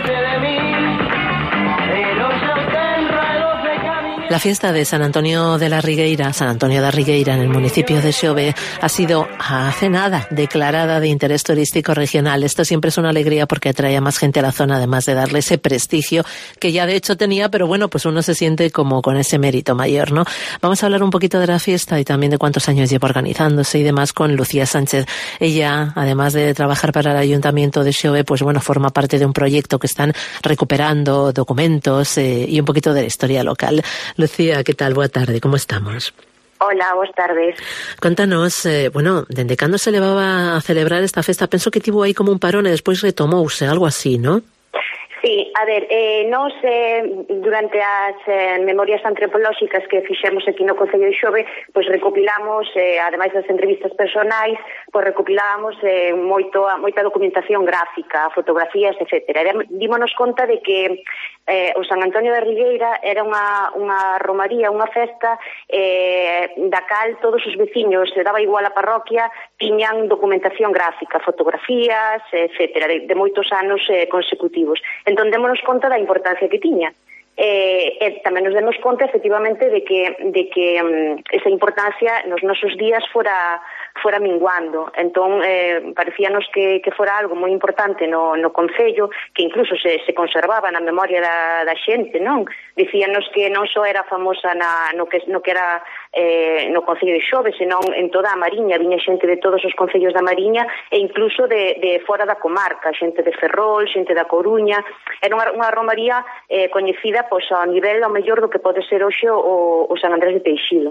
La fiesta de San Antonio de la Rigueira, San Antonio da Rigueira, en el municipio de Xove, ha sido hace nada declarada de interés turístico regional. Esto siempre es una alegría porque atrae a más gente a la zona, además de darle ese prestigio que ya de hecho tenía, pero bueno, pues uno se siente como con ese mérito mayor, ¿no? Vamos a hablar un poquito de la fiesta y también de cuántos años lleva organizándose y demás con Lucía Sánchez. Ella, además de trabajar para el Ayuntamiento de Xove, pues bueno, forma parte de un proyecto que están recuperando documentos eh, y un poquito de la historia local. Lucía, ¿qué tal? Boa tarde, como estamos? Hola, boas tardes. Contanos, eh, bueno, dende cando se levaba a celebrar esta festa? Penso que tivo aí como un parón e despois retomouse, algo así, ¿no? Sí, a ver, eh, nós eh, durante as eh, memorias antropolóxicas que fixemos aquí no Concello de Xove, pois recopilamos, eh, ademais das entrevistas personais, pois recopilamos eh, moito, moita documentación gráfica, fotografías, etcétera. Dímonos conta de que eh, o San Antonio da Rigueira era unha, unha romaría, unha festa eh, da cal todos os veciños, se daba igual a parroquia, tiñan documentación gráfica, fotografías, etcétera, de, de moitos anos eh, consecutivos. Entón, démonos conta da importancia que tiña. Eh, e tamén nos demos conta, efectivamente, de que, de que um, esa importancia nos nosos días fora, fora minguando. Entón, eh, parecíanos que, que fora algo moi importante no, no Concello, que incluso se, se conservaba na memoria da, da xente, non? Dicíanos que non só era famosa na, no, que, no que era eh, no Concello de Xove, senón en toda a Mariña, viña xente de todos os concellos da Mariña e incluso de, de fora da comarca, xente de Ferrol, xente da Coruña. Era unha, unha romaría eh, coñecida pois ao nivel ao mellor do que pode ser hoxe o, o San Andrés de Teixido.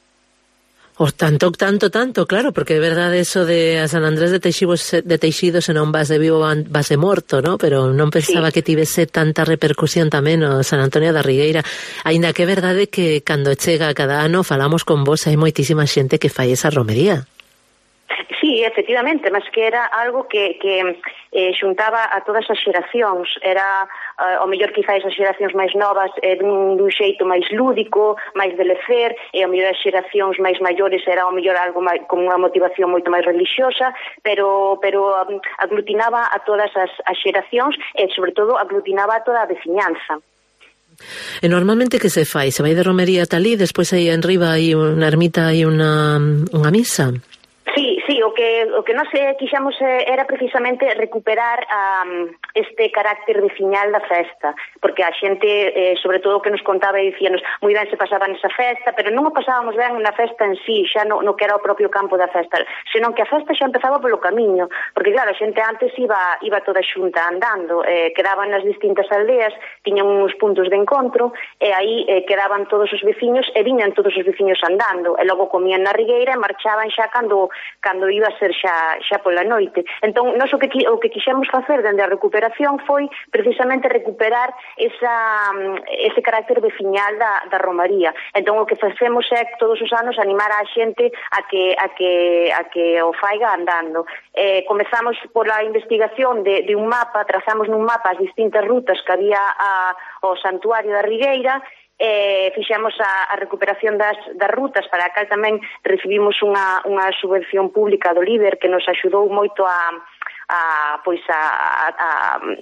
O tanto, tanto, tanto, claro, porque é verdade eso de a San Andrés de Teixido, de Teixido senón vas de vivo, vas de morto, ¿no? Pero non pensaba sí. que tivese tanta repercusión tamén o San Antonio da Rigueira. Aínda que é verdade que cando chega cada ano falamos con vos, hai moitísima xente que fai esa romería. Sí, efectivamente, mas que era algo que, que eh, xuntaba a todas as xeracións. Era, uh, o mellor quizás as xeracións máis novas eh, dun, dun xeito máis lúdico, máis de lecer, e o mellor as xeracións máis maiores era o mellor algo máis, con unha motivación moito máis religiosa, pero, pero um, aglutinaba a todas as, as xeracións e, sobre todo, aglutinaba a toda a veciñanza. E normalmente que se fai? Se vai de romería talí, despois aí en riba hai unha ermita e unha, unha misa? Sí, sí, o que o que nós eh, quixamos eh, era precisamente recuperar um, este carácter veciñal da festa, porque a xente, eh, sobre todo o que nos contaba e dicíanos, moi ben se pasaba nesa festa, pero non o pasábamos ben na festa en sí, xa no, no que era o propio campo da festa, senón que a festa xa empezaba polo camiño, porque claro, a xente antes iba, iba toda xunta andando, eh, quedaban nas distintas aldeas, tiñan uns puntos de encontro, e aí eh, quedaban todos os veciños, e viñan todos os veciños andando, e logo comían na rigueira e marchaban xa cando cando iba a ser xa, xa pola noite. Entón, nós o que, o que quixemos facer dende a recuperación foi precisamente recuperar esa, ese carácter veciñal da, da romaría. Entón, o que facemos é todos os anos animar a xente a que, a que, a que o faiga andando. Eh, comezamos pola investigación de, de un mapa, trazamos nun mapa as distintas rutas que había a, ao santuario da Rigueira, eh, fixemos a, a recuperación das, das rutas, para a cal tamén recibimos unha, unha subvención pública do Líder que nos axudou moito a, a pois a, a,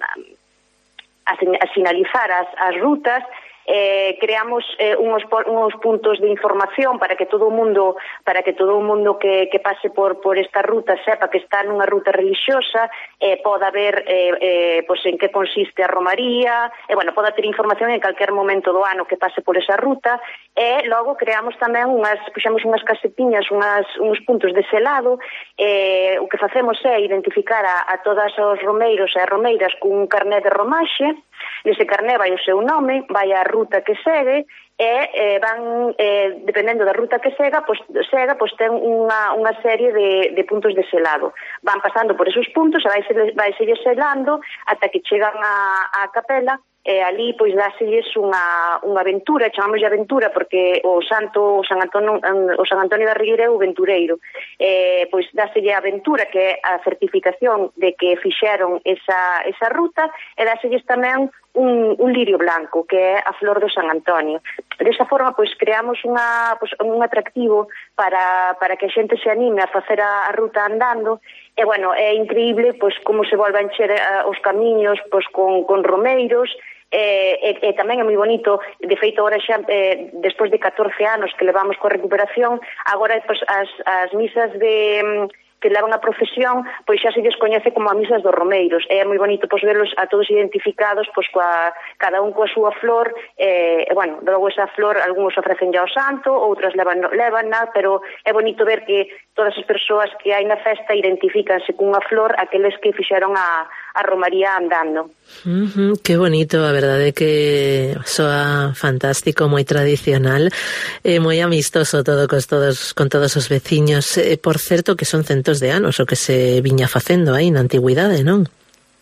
a, a sinalizar as, as rutas. Eh, creamos eh, unos, unos puntos de información para que todo o mundo para que todo o mundo que, que pase por, por esta ruta sepa que está nunha ruta religiosa, eh, poda ver eh, eh, pues en que consiste a romaría, e bueno, poda ter información en calquer momento do ano que pase por esa ruta. E logo creamos tamén unhas, puxamos unhas casetiñas, unhas, uns puntos de selado. Eh, o que facemos é identificar a, a todas os romeiros e as romeiras cun carné de romaxe. Nese carné vai o seu nome, vai a ruta que segue, e eh, van, eh, dependendo da ruta que sega, pois, sega, pois ten unha, unha serie de, de puntos de selado. Van pasando por esos puntos, e vai, vai seguir selando ata que chegan a, a capela, e ali pois dáselles unha, unha aventura, chamamos de aventura porque o santo, o San Antonio, o San Antonio da Rigueira é o ventureiro. Eh, pois dáselle a aventura, que é a certificación de que fixeron esa, esa ruta, e dáselles tamén un, un lirio blanco, que é a flor do San Antonio. Desa forma, pois, creamos unha, pois, un atractivo para, para que a xente se anime a facer a, a ruta andando. E, bueno, é increíble, pois, como se volve a encher uh, os camiños, pois, con, con romeiros. E, e, e tamén é moi bonito, de feito agora xa eh, despois de catorce anos que levamos coa recuperación, agora pois, as, as misas de que levan a procesión, pois xa se lles coñece como a misas dos romeiros. É moi bonito pois verlos a todos identificados, pois coa, cada un coa súa flor, e, e bueno, logo esa flor algúns ofrecen ya ao santo, outras levan, levan na, pero é bonito ver que todas as persoas que hai na festa identifícanse cunha flor aqueles que fixeron a, a romaría andando. Uh-huh, que bonito, a verdade que soa fantástico, moi tradicional, e moi amistoso todo cos todos, con todos os veciños. Eh, por certo que son centos de anos o que se viña facendo aí na antigüidade, non?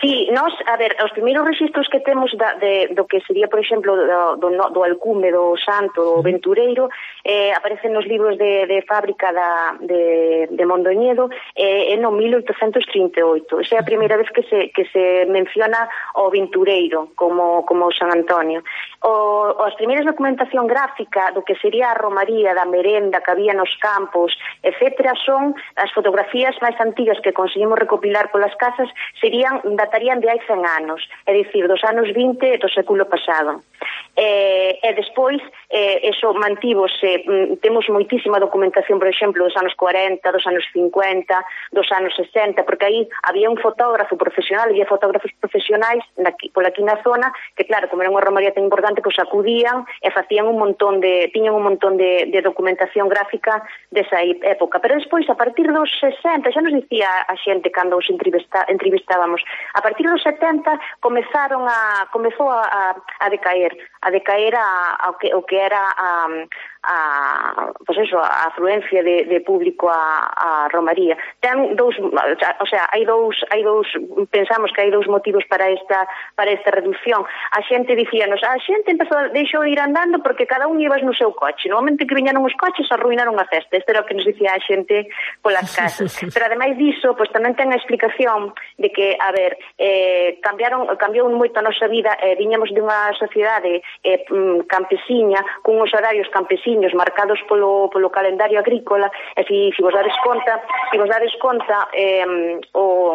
Sí, nós, a ver, os primeiros registros que temos da, de, do que sería, por exemplo, do, do, do alcume do santo, do ventureiro, eh, aparecen nos libros de, de fábrica da, de, de Mondoñedo eh, no mil oitocentos trinta e oito. Esa é a primeira vez que se, que se menciona o ventureiro como, como San Antonio. O, as primeiras documentación gráfica do que sería a romaría da merenda que había nos campos, etcétera, son as fotografías máis antigas que conseguimos recopilar polas casas, serían datarían de hai cen anos, é dicir, dos anos vinte do século pasado. Eh, e despois, eh, eso mantívose, mm, temos moitísima documentación, por exemplo, dos anos cuarenta, dos anos cincuenta, dos anos sesenta, porque aí había un fotógrafo profesional, había fotógrafos profesionais naqui, por aquí na zona, que claro, como era unha romaría tan importante, pues acudían e facían un montón de, tiñan un montón de, de documentación gráfica desa época. Pero despois, a partir dos sesenta, xa nos dicía a xente cando os entrevista, entrevistábamos, a partir dos setenta comezaron a comezou a, a, a decaer, a decaer a, a, o, que, o que era a, a pues eso, a afluencia de, de público a, a romaría. Ten dous, o sea, hai dous, hai dous, pensamos que hai dous motivos para esta para esta reducción. A xente dicíanos, a xente empezou, deixou de ir andando porque cada un ibas no seu coche. No momento que viñeron os coches, arruinaron a festa. Isto era o que nos dicía a xente polas casas. Pero ademais diso, pues tamén ten a explicación de que, a ver, eh, cambiaron, cambiou moito a nosa vida, eh, viñamos de unha sociedade eh, campesiña, con uns horarios campesinos marcados polo, polo calendario agrícola, e se si vos dades conta, se vos dades conta eh, o...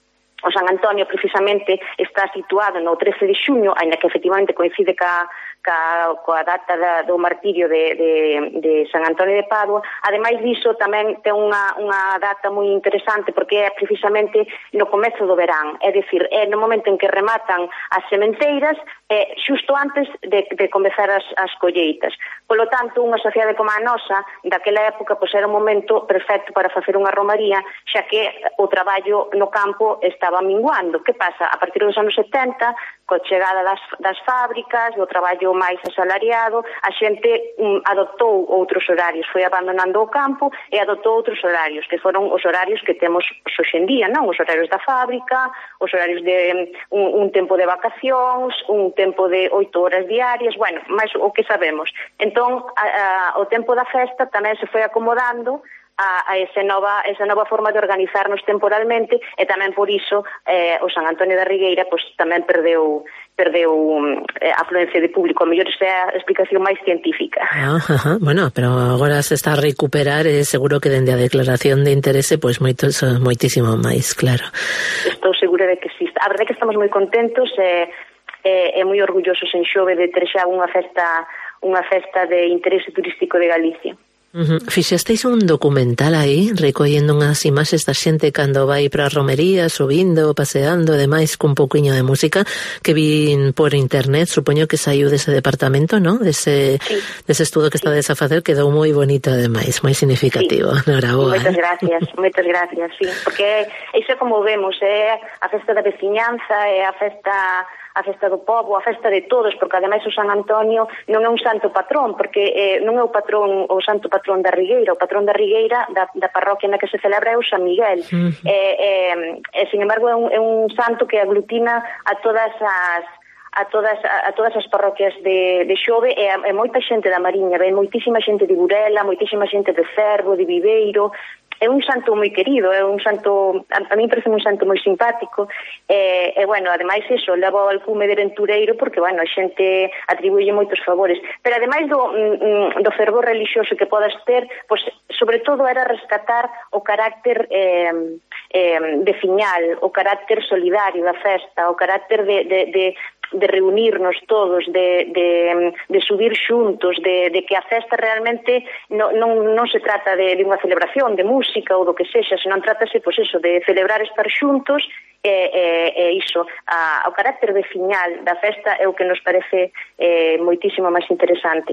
O San Antonio precisamente está situado no trece de xuño, aínda que efectivamente coincide ca, ca, coa data da, do martirio de, de, de San Antonio de Padua. Ademais diso, tamén ten unha, unha data moi interesante porque é precisamente no comezo do verán, é dicir, é no momento en que rematan as sementeiras, é xusto antes de, de comezar as, as colleitas. Polo tanto, unha sociedade como a nosa, daquela época, pois era un momento perfecto para facer unha romaría, xa que o traballo no campo estaba minguando. Que pasa? A partir dos anos setenta, coa chegada das, das fábricas, do traballo máis asalariado, a xente um, adoptou outros horarios, foi abandonando o campo e adoptou outros horarios, que foron os horarios que temos hoxendía, non? Os horarios da fábrica, os horarios de um, un tempo de vacacións, un tempo de oito horas diarias, bueno, máis o que sabemos. Entón, a, a, o tempo da festa tamén se foi acomodando a, a esa nova esa nova forma de organizarnos temporalmente, e tamén por iso eh, o San Antonio da Rigueira pues, tamén perdeu perdeu eh, afluencia de público. A mellor esa é a explicación máis científica. Ah, ajá. Bueno, pero agora se está a recuperar e seguro que dende a declaración de interese pois moito, moitísimo máis, claro. Estou segura de que existe. A verdade é que estamos moi contentos e eh, eh, moi orgullosos en Xove de ter xa unha festa unha festa de interese turístico de Galicia. Uh-huh. Fixesteis un documental aí recollendo unhas imaxes da xente cando vai para a romería, subindo, paseando, ademais cun pouquiño de música que vin por internet, supoño que saiu dese departamento, ¿no? Dese, sí. dese estudo que sí. estades a facer, quedou moi bonito ademais, moi significativo. Sí. Noraboa, moitas eh? gracias, moitas gracias, sí, porque iso é como vemos, é a festa da veciñanza, é a festa a festa do pobo, a festa de todos, porque ademais o San Antonio non é un santo patrón, porque eh, non é o patrón, o santo patrón da Rigueira, o patrón da Rigueira da, da parroquia na que se celebra é o San Miguel. Uh-huh. eh, eh, eh, sin embargo, é un, é un santo que aglutina a todas as a todas a, a todas as parroquias de, de Xove e, a, e moita xente da Mariña, ven moitísima xente de Burela, moitísima xente de Cervo, de Viveiro. É un santo moi querido, é un santo, a, a mí parece un santo moi simpático, e, e bueno, ademais iso, leva o alcume de ventureiro porque, bueno, a xente atribuye moitos favores, pero ademais do, do fervor religioso que podas ter, pois, sobre todo era rescatar o carácter eh, eh, de fiñal, o carácter solidario da festa, o carácter de, de, de de reunirnos todos, de, de, de subir xuntos, de, de que a festa realmente non, non, non se trata de, de unha celebración de música ou do que sexa, senón trátase, pois eso, de celebrar estar xuntos e, e, e iso, a, o carácter de fiñal da festa é o que nos parece eh, moitísimo máis interesante.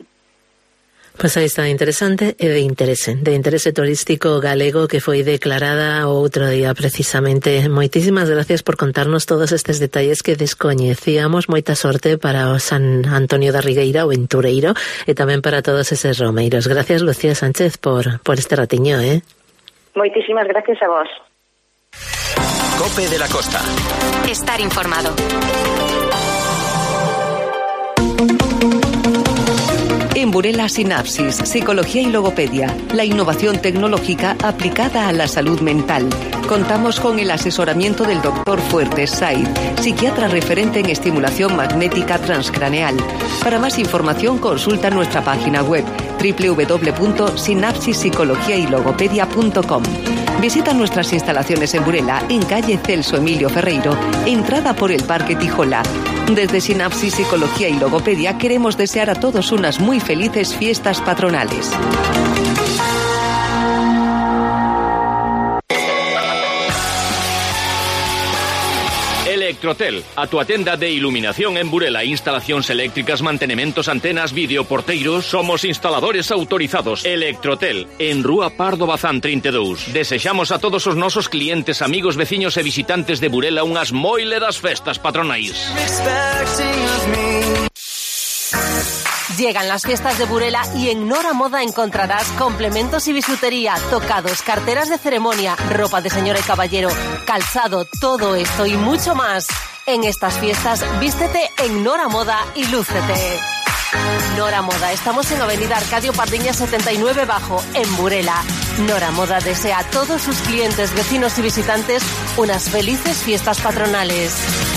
Pois aí está, interesante e de interese, de interese turístico galego que foi declarada o outro día precisamente. Moitísimas gracias por contarnos todos estes detalles que descoñecíamos. Moita sorte para o San Antonio da Rigueira, o ventureiro, e tamén para todos eses romeiros. Gracias, Lucía Sánchez, por, por este ratiño, eh? Moitísimas gracias a vos. COPE de la Costa. Estar informado. En Burela Sinapsis, Psicología y Logopedia, la innovación tecnológica aplicada a la salud mental. Contamos con el asesoramiento del doctor Fuertes Said, psiquiatra referente en estimulación magnética transcraneal. Para más información consulta nuestra página web doble u doble u doble u punto sinapsis psicología y logopedia punto com. Visita nuestras instalaciones en Burela, en calle Celso Emilio Ferreiro, entrada por el Parque Tijola. Desde Sinapsis Psicología y Logopedia queremos desear a todos unas muy felices fiestas patronales. Electrotel, a tu atenda de iluminación en Burela, instalacións eléctricas, mantenementos, antenas, videoporteiros. Somos instaladores autorizados. Electrotel, en Rúa Pardo Bazán treinta e dous. Desexamos a todos os nosos clientes, amigos, veciños e visitantes de Burela unhas moi ledas festas patronais. Llegan las fiestas de Burela y en Nora Moda encontrarás complementos y bisutería, tocados, carteras de ceremonia, ropa de señora y caballero, calzado, todo esto y mucho más. En estas fiestas, vístete en Nora Moda y lúcete. Nora Moda, estamos en Avenida Arcadio Pardiñas setenta y nueve Bajo, en Burela. Nora Moda desea a todos sus clientes, vecinos y visitantes unas felices fiestas patronales.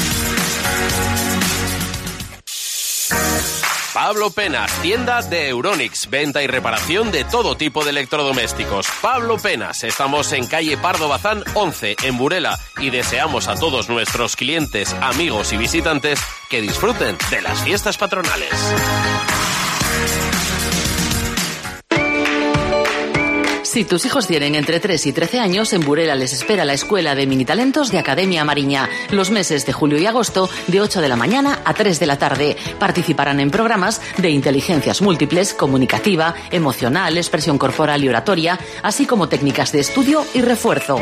Pablo Penas, tienda de Euronics, venta y reparación de todo tipo de electrodomésticos. Pablo Penas, estamos en calle Pardo Bazán once, en Burela, y deseamos a todos nuestros clientes, amigos y visitantes que disfruten de las fiestas patronales. Si tus hijos tienen entre tres y trece años, en Burela les espera la Escuela de Minitalentos de Academia Mariña, los meses de julio y agosto, de ocho de la mañana a tres de la tarde. Participarán en programas de inteligencias múltiples, comunicativa, emocional, expresión corporal y oratoria, así como técnicas de estudio y refuerzo.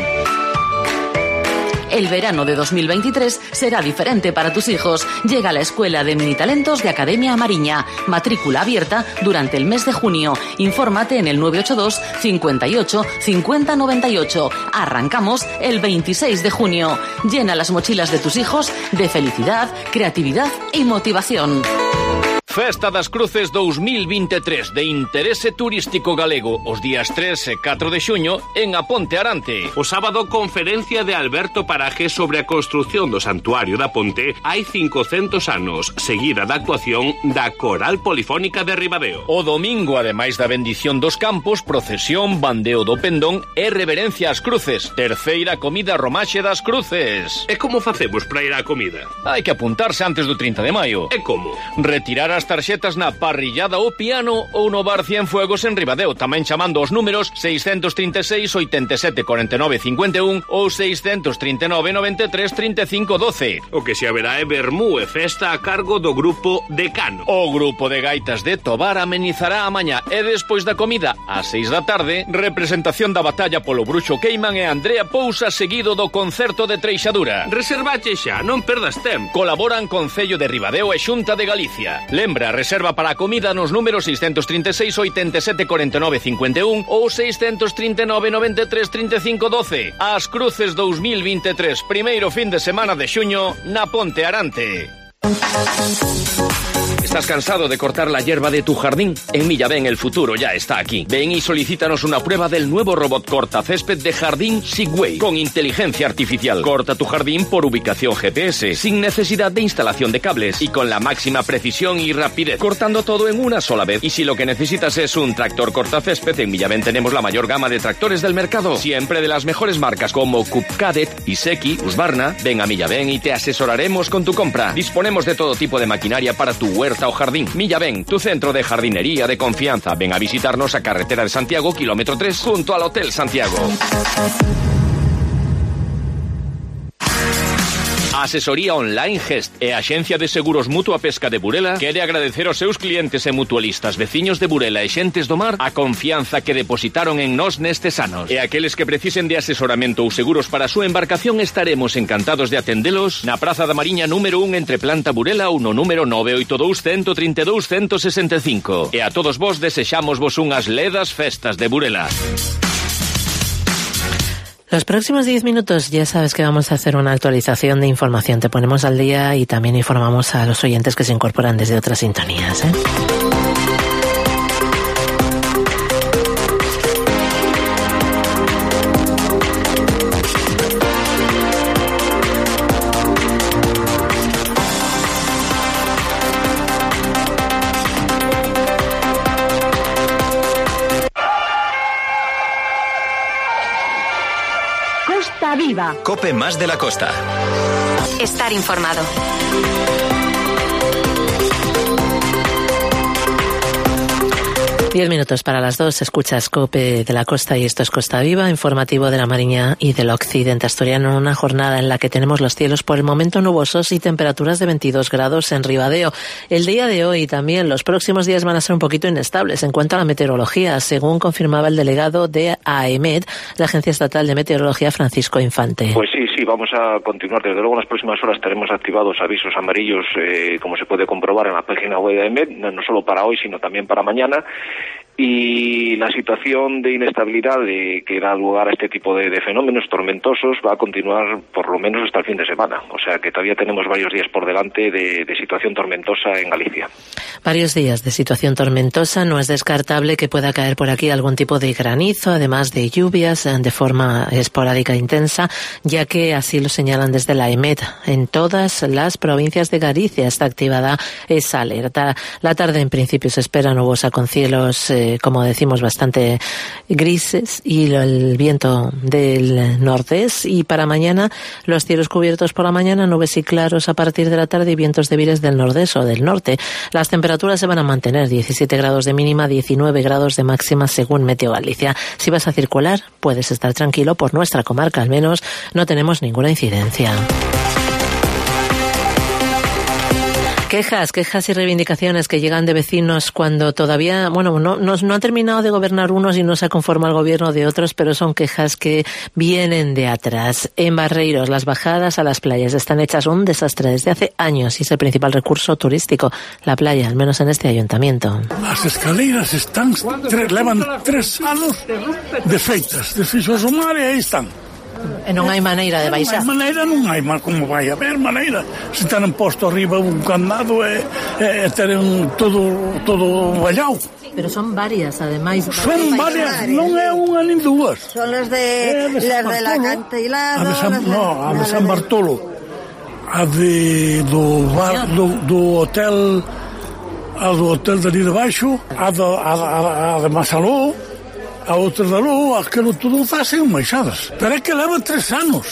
El verano de dos mil veintitrés será diferente para tus hijos. Llega a la Escuela de Minitalentos de Academia Mariña. Matrícula abierta durante el mes de junio. Infórmate en el nueve ocho dos, cincuenta y ocho, cincuenta noventa y ocho. Arrancamos el veintiséis de junio. Llena las mochilas de tus hijos de felicidad, creatividad y motivación. Festa das Cruces dos mil veintitrés de interese turístico galego os días tres e catro de xuño en A Ponte Arante. O sábado, conferencia de Alberto Paraje sobre a construción do Santuario da Ponte hai cincocentos anos, seguida da actuación da Coral Polifónica de Ribadeo. O domingo, ademais da bendición dos campos, procesión, bandeo do pendón e reverencia ás cruces. Terceira comida romaxe das cruces. E como facemos para ir á comida? Hai que apuntarse antes do trinta de maio. E como? Retirar as tarxetas na parrillada ou piano ou no bar Cienfuegos en Ribadeo, tamén chamando os números seiscentos trinta e seis, oitenta e sete, cuarenta e nove, cincuenta e un ou seiscentos trinta e nove, noventa e tres, trinta e cinco, doce. O que se haberá é vermú e festa a cargo do grupo Decano. O grupo de gaitas de Tobar amenizará a mañá e despois da comida, ás seis da tarde, representación da batalla polo Bruxo Queiman e Andrea Pousa seguido do concerto de Treixadura. Reservache xa, non perdas tempo. Colaboran Concello de Ribadeo e Xunta de Galicia. Lembra, reserva para a comida nos números seiscentos trinta e seis, oitenta e sete, cuarenta e nove, cincuenta e un ou seiscentos trinta e nove, noventa e tres, trinta e cinco, doce. As Cruces dos mil veintitrés, primeiro fin de semana de xuño na Ponte Arante. ¿Estás cansado de cortar la hierba de tu jardín? En Millavén el futuro ya está aquí. Ven y solicítanos una prueba del nuevo robot cortacésped de jardín Sigway con inteligencia artificial. Corta tu jardín por ubicación G P S, sin necesidad de instalación de cables y con la máxima precisión y rapidez, cortando todo en una sola vez. Y si lo que necesitas es un tractor cortacésped, en Millavén tenemos la mayor gama de tractores del mercado, siempre de las mejores marcas como Cupcadet, Iseki, Husqvarna. Ven a Millavén y te asesoraremos con tu compra. Disponemos de todo tipo de maquinaria para tu huerta o jardín. Millavén, tu centro de jardinería de confianza. Ven a visitarnos a Carretera de Santiago, kilómetro tres, junto al Hotel Santiago. Asesoría online Gest e Axencia de Seguros Mutua Pesca de Burela quere agradecer aos seus clientes e mutualistas, veciños de Burela e xentes do mar a confianza que depositaron en nós nestes anos. E aqueles que precisen de asesoramento ou seguros para a súa embarcación estaremos encantados de atendelos na Praza da Mariña número un entre Planta Burela ou no número nove oito dous, uno tres dous, uno seis cinco. E a todos vos desexamos vos unhas ledas festas de Burela. Los próximos diez minutos ya sabes que vamos a hacer una actualización de información. Te ponemos al día y también informamos a los oyentes que se incorporan desde otras sintonías, ¿eh? Viva. Cope más de la costa. Estar informado. Diez minutos para las dos, escuchas Cope de la Costa y esto es Costa Viva, informativo de la Mariña y del Occidente Asturiano, una jornada en la que tenemos los cielos por el momento nubosos y temperaturas de veintidós grados en Ribadeo. El día de hoy y también los próximos días van a ser un poquito inestables en cuanto a la meteorología, según confirmaba el delegado de AEMET, la Agencia Estatal de Meteorología, Francisco Infante. Pues sí, sí, vamos a continuar. Desde luego en las próximas horas tenemos activados avisos amarillos, eh, como se puede comprobar en la página web de AEMET, no, no solo para hoy, sino también para mañana. Y la situación de inestabilidad de, que da lugar a este tipo de, de fenómenos tormentosos va a continuar por lo menos hasta el fin de semana. O sea que todavía tenemos varios días por delante de, de situación tormentosa en Galicia. Varios días de situación tormentosa. No es descartable que pueda caer por aquí algún tipo de granizo, además de lluvias de forma esporádica e intensa, ya que así lo señalan desde la AEMET. En todas las provincias de Galicia está activada esa alerta. La tarde en principio se espera nubosa con cielos eh, como decimos, bastante grises y el viento del nordeste. Y para mañana, los cielos cubiertos por la mañana, nubes y claros a partir de la tarde y vientos débiles del nordeste o del norte. Las temperaturas se van a mantener, diecisiete grados de mínima, diecinueve grados de máxima según Meteo Galicia. Si vas a circular, puedes estar tranquilo, por nuestra comarca al menos no tenemos ninguna incidencia. Quejas, quejas y reivindicaciones que llegan de vecinos cuando todavía, bueno, no, no, no han terminado de gobernar unos y no se ha conformado el gobierno de otros, pero son quejas que vienen de atrás. En Barreiros, las bajadas a las playas están hechas un desastre desde hace años y es el principal recurso turístico, la playa, al menos en este ayuntamiento. Las escaleras están, tre, levan tres anos desfeitas, desfixo o mar e aí están. E non hai maneira de baixar. Non hai maneira, non hai mal como vai haber maneira. Se están posto arriba un candado e, e, e teren todo, todo vallado. Pero son varias, ademais. Son varias, non é unha nin dúas. Son las de, de las de la Cantilado. A de San, no, a de San Bartolo. A de do, bar, do, do hotel, a do hotel de ali de baixo, a, do, a, a, a de Masaló, a outra da Ló, aquilo tudo facen baixadas. Pero é que leva tres anos.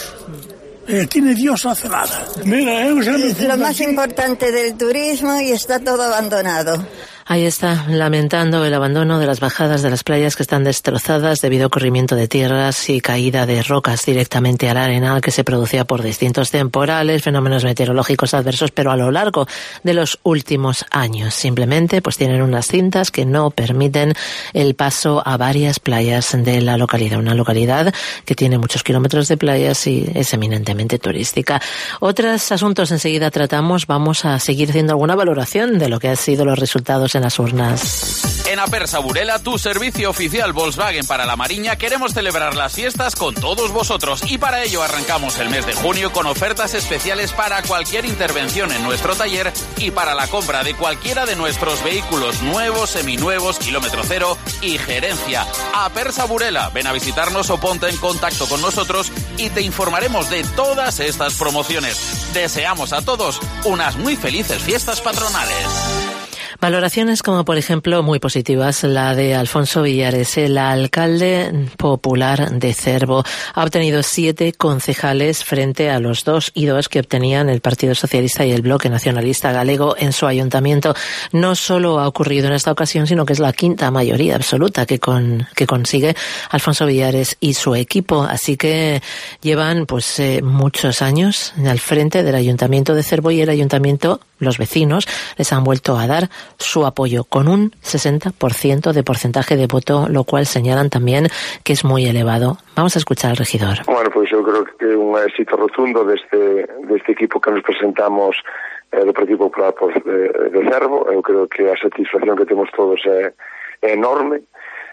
E aquí ni Dios hace nada. Mira, eu xa me... Lo más importante del turismo y está todo abandonado. Ahí está, lamentando el abandono de las bajadas de las playas que están destrozadas debido a corrimiento de tierras y caída de rocas directamente al arenal que se producía por distintos temporales, fenómenos meteorológicos adversos, pero a lo largo de los últimos años. Simplemente pues tienen unas cintas que no permiten el paso a varias playas de la localidad. Una localidad que tiene muchos kilómetros de playas y es eminentemente turística. Otros asuntos enseguida tratamos. Vamos a seguir haciendo alguna valoración de lo que han sido los resultados en las urnas. En Apersa Burela, tu servicio oficial Volkswagen para la Mariña, queremos celebrar las fiestas con todos vosotros y para ello arrancamos el mes de junio con ofertas especiales para cualquier intervención en nuestro taller y para la compra de cualquiera de nuestros vehículos nuevos, seminuevos, kilómetro cero y gerencia. Apersa Burela, ven a visitarnos o ponte en contacto con nosotros y te informaremos de todas estas promociones. Deseamos a todos unas muy felices fiestas patronales. Valoraciones como, por ejemplo, muy positivas, la de Alfonso Villares, el alcalde popular de Cervo. Ha obtenido siete concejales frente a los dos y dos que obtenían el Partido Socialista y el Bloque Nacionalista Galego en su ayuntamiento. No solo ha ocurrido en esta ocasión, sino que es la quinta mayoría absoluta que, con, que consigue Alfonso Villares y su equipo. Así que llevan pues eh, muchos años al frente del ayuntamiento de Cervo y el ayuntamiento, los vecinos, les han vuelto a dar su apoyo con un sesenta por ciento de porcentaje de voto, lo cual señalan también que es muy elevado. Vamos a escuchar al regidor. Bueno, pois eu creo que é un éxito rotundo deste, deste equipo que nos presentamos eh, do Partido Popular de, de Cervo. Eu creo que a satisfacción que temos todos é, é enorme.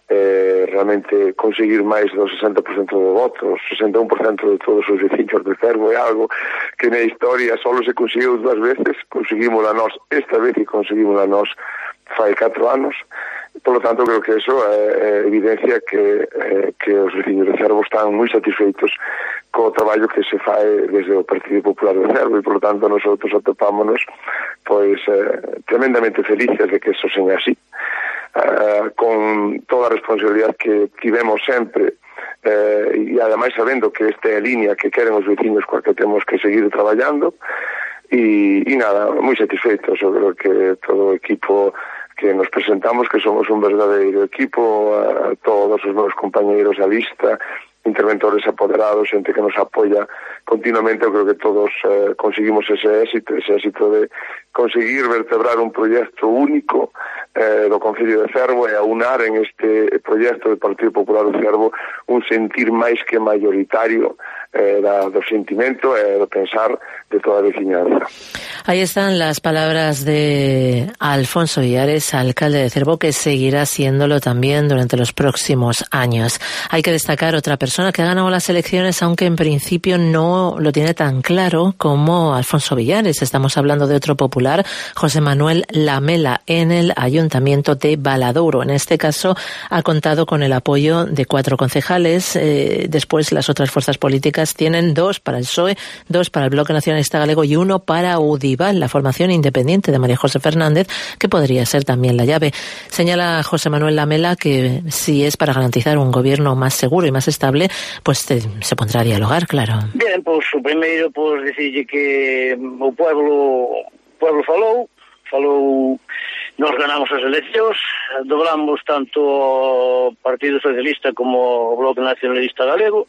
eh, realmente conseguir máis do sesenta por cento do voto, sesenta e un por cento de todos os veciños de Cervo, é algo que na historia solo se conseguiu dúas veces, conseguimos a nós esta vez e conseguimos a nós fai catro anos. Por lo tanto, creo que eso é, é evidencia que, eh, que os veciños de Cervo están moi satisfeitos co traballo que se fai desde o Partido Popular de Cervo e, por lo tanto, nosotros atopámonos pois, eh, tremendamente felices de que eso seña así, eh, con toda a responsabilidade que tivemos sempre, eh, e ademais sabendo que esta é a línea que queren os veciños coa que temos que seguir traballando, e, e nada, moi satisfeitos. Eu creo que todo o equipo que nos presentamos, que somos un verdadeiro equipo, a todos os meus compañeiros a lista, interventores apoderados, xente que nos apoia continuamente. Eu creo que todos eh, conseguimos ese éxito, ese éxito de conseguir vertebrar un proxecto único eh, do Concello de Cervo e aunar en este proxecto do Partido Popular de Cervo un sentir máis que mayoritario eh, da, do sentimento e do pensar de toda a veciñanza. Ahí están las palabras de Alfonso Villares, alcalde de Cervo, que seguirá siéndolo también durante los próximos años. Hay que destacar otra persona que ha ganado las elecciones, aunque en principio no lo tiene tan claro como Alfonso Villares. Estamos hablando de otro popular, José Manuel Lamela, en el Ayuntamiento de Valadouro. En este caso ha contado con el apoyo de cuatro concejales. Eh, después las otras fuerzas políticas tienen dos para el P S O E, dos para el Bloque Nacionalista Galego y uno para UDIVAL, la formación independiente de María José Fernández, que podría ser también la llave. Señala José Manuel Lamela que si es para garantizar un gobierno más seguro y más estable, pues te, se pondrá a dialogar, claro. Bien, pues o primeiro, pues decirle que o pueblo, o pueblo falou, falou, nos ganamos as eleccións, doblamos tanto o Partido Socialista como o Bloque Nacionalista Galego.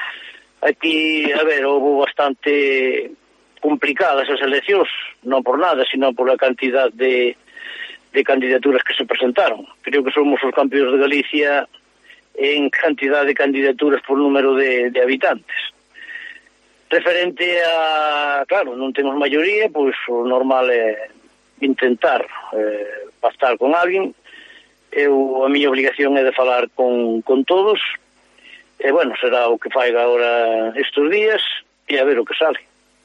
Aquí, a ver, houve bastante complicadas as eleccións, non por nada, sino por a cantidad de, de candidaturas que se presentaron. Creo que somos os campeóns de Galicia en cantidad de candidaturas por número de, de habitantes. Referente a, claro, non temos maioría, pois o normal é intentar eh, pactar con alguén. Eu, a miña obligación é de falar con, con todos, e, bueno, será o que faiga agora estes días, e a ver o que sale.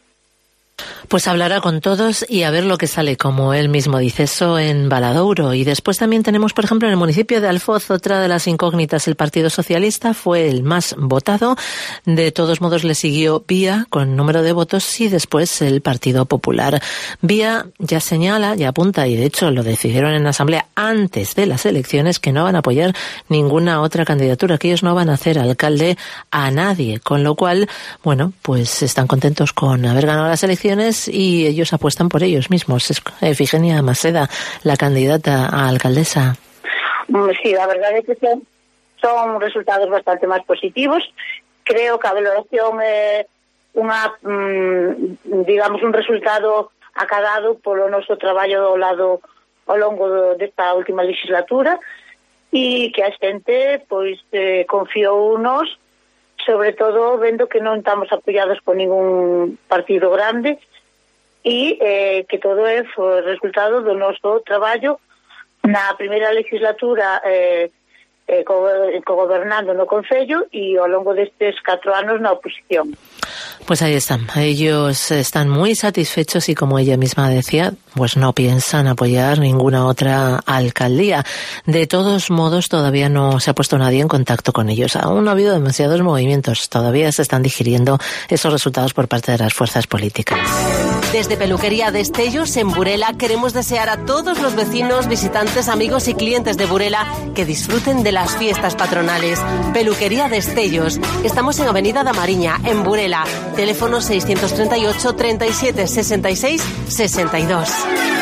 Pues hablará con todos y a ver lo que sale, como él mismo dice, eso en Valadouro. Y después también tenemos, por ejemplo, en el municipio de Alfoz, otra de las incógnitas. El Partido Socialista fue el más votado. De todos modos le siguió Vía con número de votos y después el Partido Popular. Vía ya señala, ya apunta, y de hecho lo decidieron en la asamblea antes de las elecciones, que no van a apoyar ninguna otra candidatura, que ellos no van a hacer alcalde a nadie. Con lo cual, bueno, pues están contentos con haber ganado las elecciones y ellos apuestan por ellos mismos. Es Efigenia Maceda, la candidata a alcaldesa. Sí, la verdad es que son, son resultados bastante más positivos. Creo que a valoración é unha, mmm, digamos, un resultado acadado polo noso traballo ao lado ao longo do, desta última legislatura, e que a xente pois eh, confiou nos, sobre todo vendo que non estamos apoiados por ningún partido grande, e eh, que todo é o resultado do noso traballo na primeira legislatura eh, eh, co, co gobernando no Concello e ao longo destes catro anos na oposición. Pues ahí están, ellos están muy satisfechos y, como ella misma decía, pues no piensan apoyar ninguna otra alcaldía. De todos modos, todavía no se ha puesto nadie en contacto con ellos. Aún no ha habido demasiados movimientos, todavía se están digiriendo esos resultados por parte de las fuerzas políticas. Desde Peluquería Destellos en Burela queremos desear a todos los vecinos, visitantes, amigos y clientes de Burela que disfruten de las fiestas patronales. Peluquería Destellos. Estamos en Avenida da Mariña, en Burela. Teléfono seiscientos treinta y ocho, treinta y siete, sesenta y seis, sesenta y dos.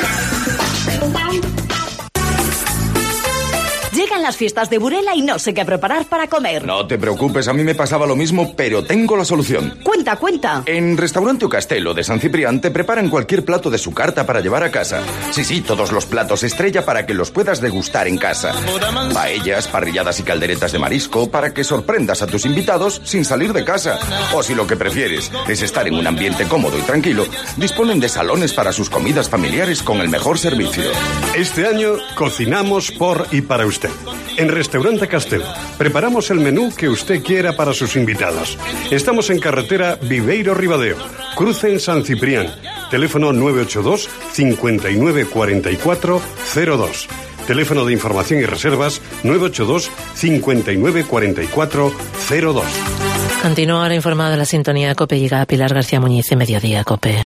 Llegan las fiestas de Burela y no sé qué preparar para comer. No te preocupes, a mí me pasaba lo mismo, pero tengo la solución. Cuenta, cuenta. En Restaurante O Castelo de San Ciprián te preparan cualquier plato de su carta para llevar a casa. Sí, sí, todos los platos estrella para que los puedas degustar en casa. Paellas, parrilladas y calderetas de marisco para que sorprendas a tus invitados sin salir de casa. O si lo que prefieres es estar en un ambiente cómodo y tranquilo, disponen de salones para sus comidas familiares con el mejor servicio. Este año cocinamos por y para usted. En Restaurante Castelo, preparamos el menú que usted quiera para sus invitados. Estamos en carretera Viveiro Ribadeo, cruce en San Ciprián. Teléfono nueve ocho dos, cincuenta y nueve cuarenta y cuatro cero dos. Teléfono de información y reservas nueve ocho dos, cincuenta y nueve cuarenta y cuatro cero dos. Continúa ahora informado de la sintonía COPE. Llega Pilar García Muñiz en Mediodía COPE.